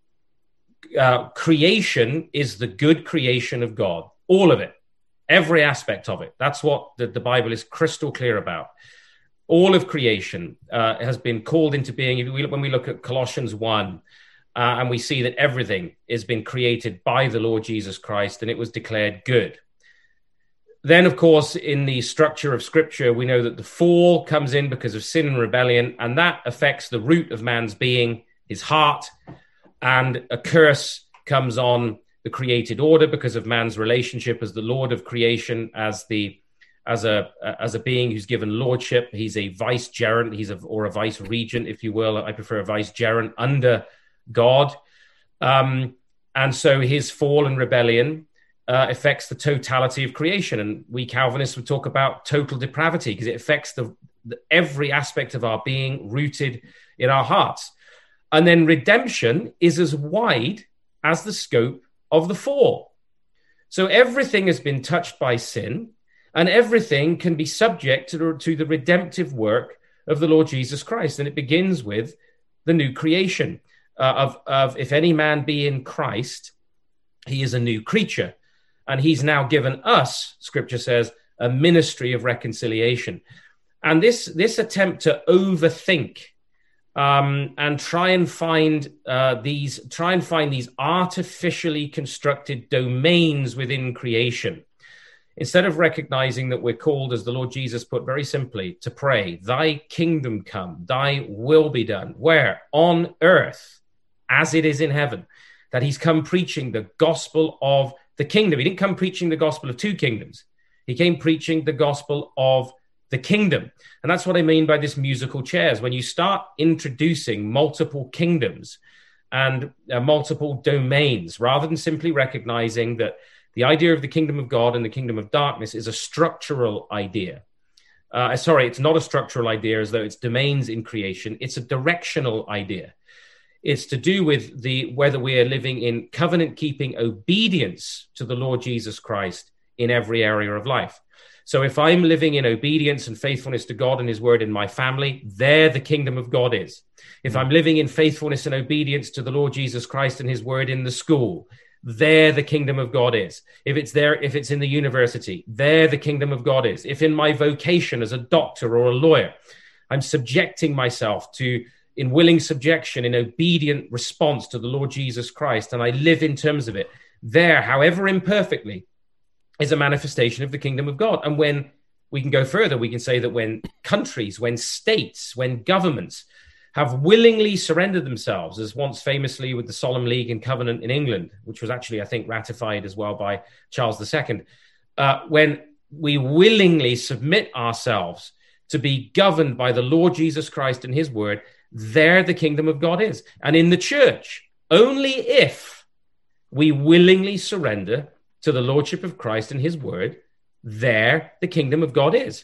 Uh, creation is the good creation of God. All of it. Every aspect of it. That's what the, the Bible is crystal clear about. All of creation uh, has been called into being. If we, when we look at Colossians one, Uh, and we see that everything has been created by the Lord Jesus Christ, and it was declared good. Then, of course, in the structure of Scripture, we know that the fall comes in because of sin and rebellion, and that affects the root of man's being, his heart, and a curse comes on the created order because of man's relationship as the Lord of creation, as the as a as a being who's given lordship. He's a vicegerent, he's a or a vice regent, if you will. I prefer a vicegerent under God. Um, and so his fall and rebellion uh, affects the totality of creation. And we Calvinists would talk about total depravity because it affects the, every aspect of our being rooted in our hearts. And then redemption is as wide as the scope of the fall. So everything has been touched by sin, and everything can be subject to the, to the redemptive work of the Lord Jesus Christ. And it begins with the new creation uh, of, of if any man be in Christ, he is a new creature. And he's now given us, Scripture says, a ministry of reconciliation. And this, this attempt to overthink um, and try and find uh, these, try and find these artificially constructed domains within creation, instead of recognizing that we're called, as the Lord Jesus put very simply, to pray, thy kingdom come, thy will be done. Where? On earth, as it is in heaven. That he's come preaching the gospel of the kingdom. He didn't come preaching the gospel of two kingdoms. He came preaching the gospel of the kingdom. And that's what I mean by this musical chairs. When you start introducing multiple kingdoms and uh, multiple domains, rather than simply recognizing that the idea of the kingdom of God and the kingdom of darkness is a structural idea. Uh, sorry, it's not a structural idea as though it's domains in creation. It's a directional idea. It's to do with the whether we are living in covenant-keeping obedience to the Lord Jesus Christ in every area of life. So if I'm living in obedience and faithfulness to God and his word in my family, there the kingdom of God is. If I'm living in faithfulness and obedience to the Lord Jesus Christ and his word in the school, there the kingdom of God is. If it's there, if it's in the university, there the kingdom of God is. If in my vocation as a doctor or a lawyer, I'm subjecting myself to, in willing subjection, in obedient response to the Lord Jesus Christ, and I live in terms of it, there, however imperfectly, is a manifestation of the kingdom of God. And when we can go further, we can say that when countries, when states, when governments have willingly surrendered themselves, as once famously with the Solemn League and Covenant in England, which was actually, I think, ratified as well by Charles the Second, uh, when we willingly submit ourselves to be governed by the Lord Jesus Christ and his word, there the kingdom of God is. And in the church, only if we willingly surrender to the lordship of Christ and his word, there the kingdom of God is.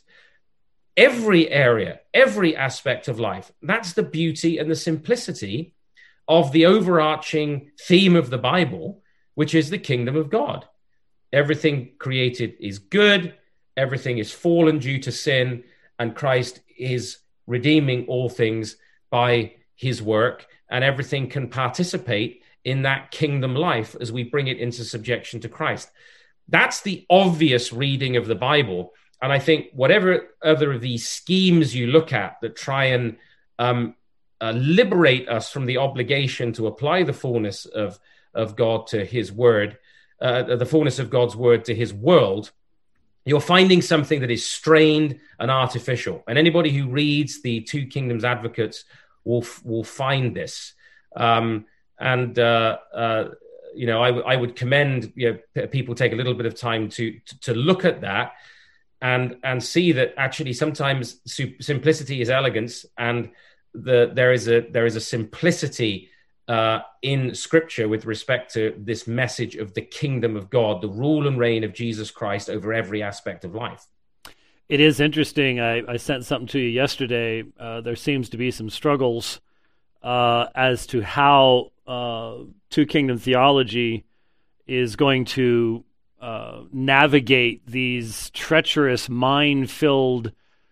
Every area, every aspect of life. That's the beauty and the simplicity of the overarching theme of the Bible, which is the kingdom of God. Everything created is good. Everything is fallen due to sin, and Christ is redeeming all things by his work, and everything can participate in that kingdom life as we bring it into subjection to Christ. That's the obvious reading of the Bible. And I think whatever other of these schemes you look at that try and um, uh, liberate us from the obligation to apply the fullness of, of God to his word, uh, the fullness of God's word to his world, you're finding something that is strained and artificial. And anybody who reads the Two Kingdoms Advocates will, will find this. Um, and, uh, uh, you know, I, w- I would commend you know, p- people take a little bit of time to, to, to look at that and and see that actually sometimes su- simplicity is elegance, and the, there is a there is a simplicity uh, in Scripture with respect to this message of the kingdom of God, the rule and reign of Jesus Christ over every aspect of life. It is interesting. I, I sent something to you yesterday. Uh, there seems to be some struggles uh, as to how uh, Two Kingdom theology is going to uh, navigate these treacherous, mine-filled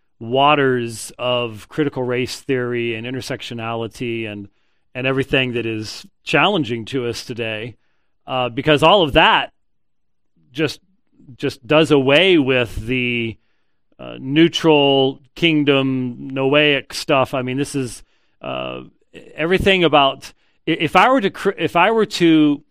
waters of critical race theory and intersectionality and and everything that is challenging to us today, uh, because all of that just just does away with the uh, neutral kingdom Noahic stuff. I mean, this is uh, everything about. If I were to if I were to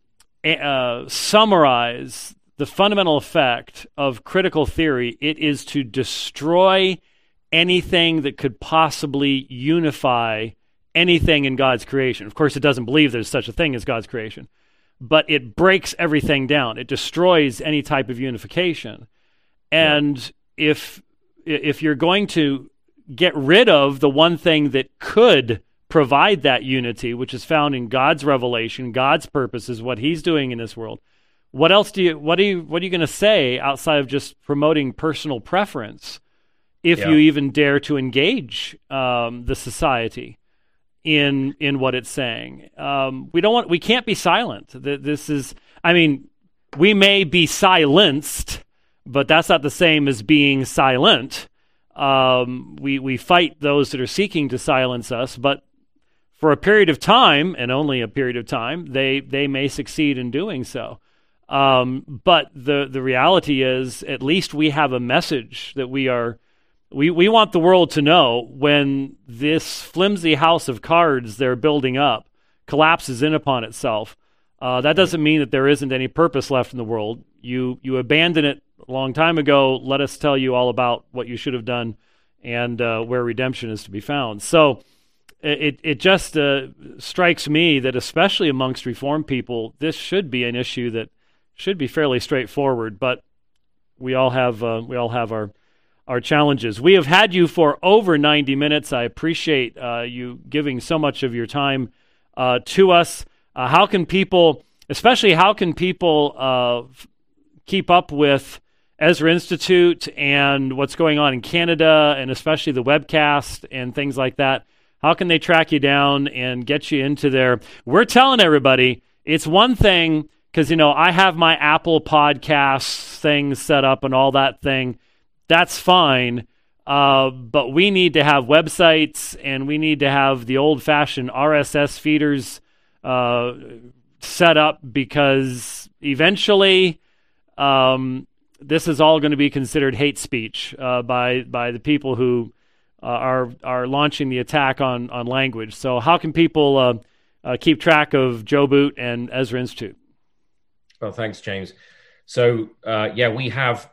uh, summarize the fundamental effect of critical theory, it is to destroy anything that could possibly unify anything in God's creation. Of course, it doesn't believe there's such a thing as God's creation, but it breaks everything down. It destroys any type of unification. And yeah. if if you're going to get rid of the one thing that could provide that unity, which is found in God's revelation, God's purposes, what he's doing in this world, what else do you what are you what are you going to say outside of just promoting personal preference if Yeah. you even dare to engage um, the society in in what it's saying. Um, we don't want. We can't be silent. This is. I mean, we may be silenced, but that's not the same as being silent. Um, we we fight those that are seeking to silence us, but for a period of time, and only a period of time, they they may succeed in doing so. Um, but the the reality is, at least we have a message that we are. We we want the world to know when this flimsy house of cards they're building up collapses in upon itself. Uh, that doesn't mean that there isn't any purpose left in the world. You you abandon it a long time ago. Let us tell you all about what you should have done and uh, where redemption is to be found. So it it just uh, strikes me that especially amongst Reformed people, this should be an issue that should be fairly straightforward. But we all have uh, we all have our our challenges. We have had you for over ninety minutes. I appreciate uh, you giving so much of your time uh, to us. Uh, how can people, especially how can people uh, f- keep up with Ezra Institute and what's going on in Canada, and especially the webcast and things like that? How can they track you down and get you into there? We're telling everybody it's one thing because, you know, I have my Apple Podcasts thing set up and all that thing. That's fine. Uh, but we need to have websites and we need to have the old-fashioned R S S feeders uh, set up because eventually um, this is all going to be considered hate speech uh, by by the people who uh, are are launching the attack on, on language. So how can people uh, uh, keep track of Joe Boot and Ezra Institute? Well, thanks, James. So, uh, yeah, we have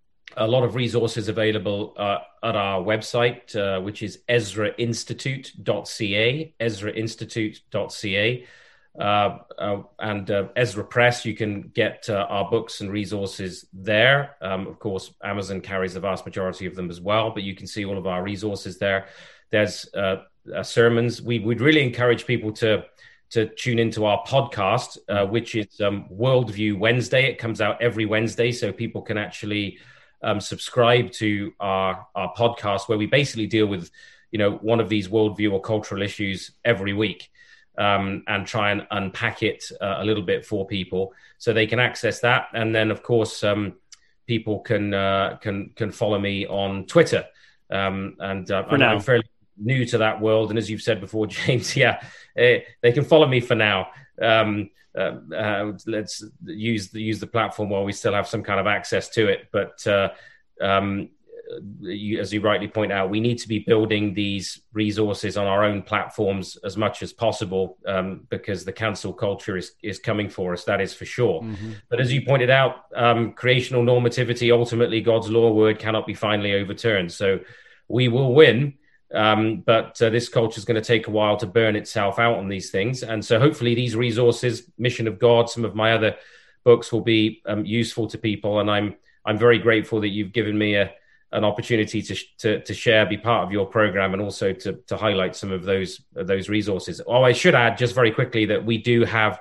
a lot of resources available uh, at our website, uh, which is ezra institute dot c a, ezra institute dot c a. Uh, uh, and uh, Ezra Press, you can get uh, our books and resources there. Um, of course, Amazon carries the vast majority of them as well, but you can see all of our resources there. There's uh, uh, sermons. We would really encourage people to to tune into our podcast, uh, which is um, Worldview Wednesday. It comes out every Wednesday, so people can actually um, subscribe to our, our podcast, where we basically deal with, you know, one of these worldview or cultural issues every week. Um, and try and unpack it uh, a little bit for people, so they can access that. And then, of course, um, people can uh, can can follow me on Twitter. Um, and uh, I'm, I'm fairly new to that world. And as you've said before, James, yeah, eh, they can follow me for now. Um, uh, uh, let's use the, use the platform while we still have some kind of access to it. But uh, um, You, as you rightly point out, we need to be building these resources on our own platforms as much as possible, um, because the cancel culture is, is coming for us, that is for sure. Mm-hmm. But as you pointed out, um, creational normativity, ultimately God's law word cannot be finally overturned. So we will win, um, but uh, this culture is going to take a while to burn itself out on these things. And so hopefully these resources, Mission of God, some of my other books will be um, useful to people. And I'm I'm very grateful that you've given me a an opportunity to, to to share, be part of your program, and also to to highlight some of those of those resources. Oh, I should add just very quickly that we do have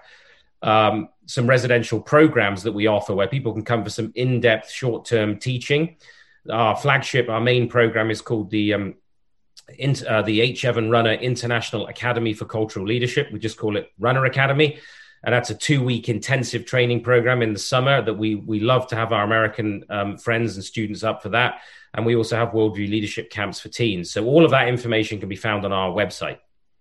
um, some residential programs that we offer where people can come for some in-depth short-term teaching. Our flagship, our main program is called the um, in, uh, the H. Evan Runner International Academy for Cultural Leadership. We just call it Runner Academy. And that's a two-week intensive training program in the summer that we we love to have our American um, friends and students up for that. And we also have Worldview Leadership Camps for teens. So all of that information can be found on our website.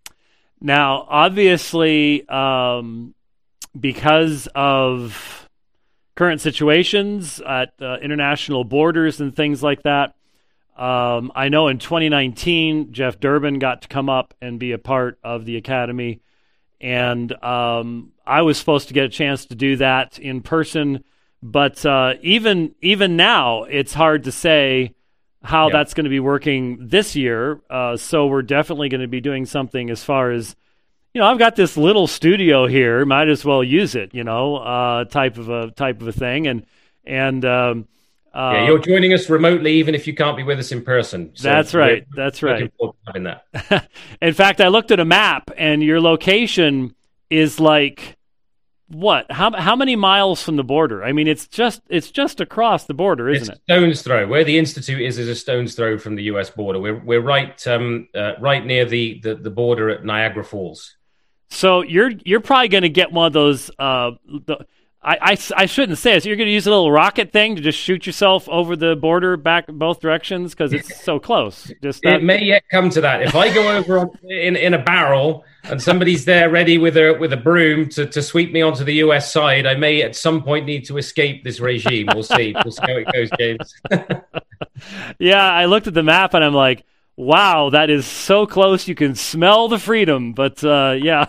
Now, obviously, um, because of current situations at uh, international borders and things like that, um, I know in twenty nineteen, Jeff Durbin got to come up and be a part of the Academy. And um, I was supposed to get a chance to do that in person, but uh, even even now, it's hard to say how yeah. that's going to be working this year. Uh, so we're definitely going to be doing something as far as, you know, I've got this little studio here, might as well use it, you know, uh, type of a type of a thing, and and. Um, Uh, yeah, you're joining us remotely, even if you can't be with us in person. So that's right. That's right. Having that. In fact, I looked at a map, and your location is like what? How how many miles from the border? I mean, it's just it's just across the border, isn't it's it? Stone's throw. Where the institute is is a stone's throw from the U S border. We're we're right um, uh, right near the, the the border at Niagara Falls. So you're you're probably going to get one of those. Uh, the, I, I, I shouldn't say it. So you're going to use a little rocket thing to just shoot yourself over the border back both directions because it's so close. Just that. It may yet come to that. If I go over on, in in a barrel and somebody's there ready with a with a broom to, to sweep me onto the U S side, I may at some point need to escape this regime. We'll see. We'll see how it goes, James. Yeah, I looked at the map and I'm like, wow, that is so close. You can smell the freedom. But uh, yeah.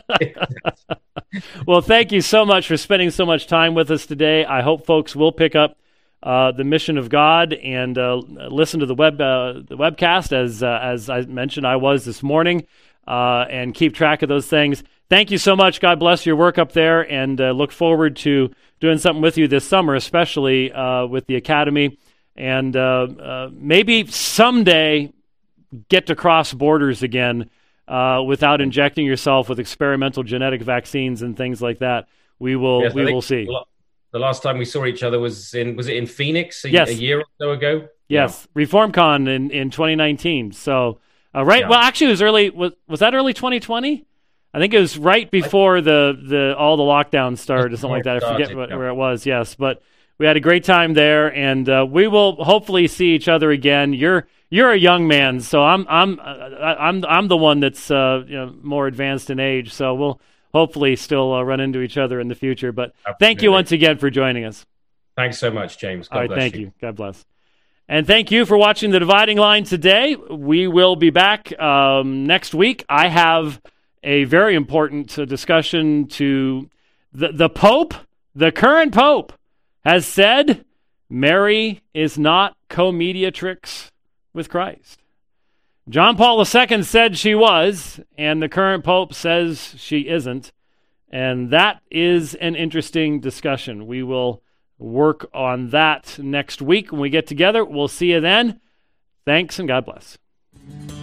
Well, thank you so much for spending so much time with us today. I hope folks will pick up uh, the Mission of God and uh, listen to the web uh, the webcast as uh, as I mentioned I was this morning, uh, and keep track of those things. Thank you so much. God bless your work up there, and uh, look forward to doing something with you this summer, especially uh, with the Academy, and uh, uh, maybe someday get to cross borders again. Uh, without injecting yourself with experimental genetic vaccines and things like that, we will yes, we will see. The last time we saw each other was in was it in Phoenix a, yes. a year or so ago? Yes, yeah. ReformCon in, in twenty nineteen. So uh, right, yeah. well, actually, it was early. Was was that early twenty twenty? I think it was right before the, the all the lockdowns started or something like that. I forget started, what, yeah. where it was. Yes, but we had a great time there, and uh, we will hopefully see each other again. You're You're a young man, so I'm I'm I'm I'm the one that's uh, you know, more advanced in age. So we'll hopefully still uh, run into each other in the future. But Absolutely. Thank you once again for joining us. Thanks so much, James. God All right, bless thank you. you. God bless. And thank you for watching The Dividing Line today. We will be back um, next week. I have a very important uh, discussion to the the Pope. The current Pope has said Mary is not co-mediatrix with Christ. John Paul the Second said she was, and the current Pope says she isn't. And that is an interesting discussion. We will work on that next week when we get together. We'll see you then. Thanks, and God bless.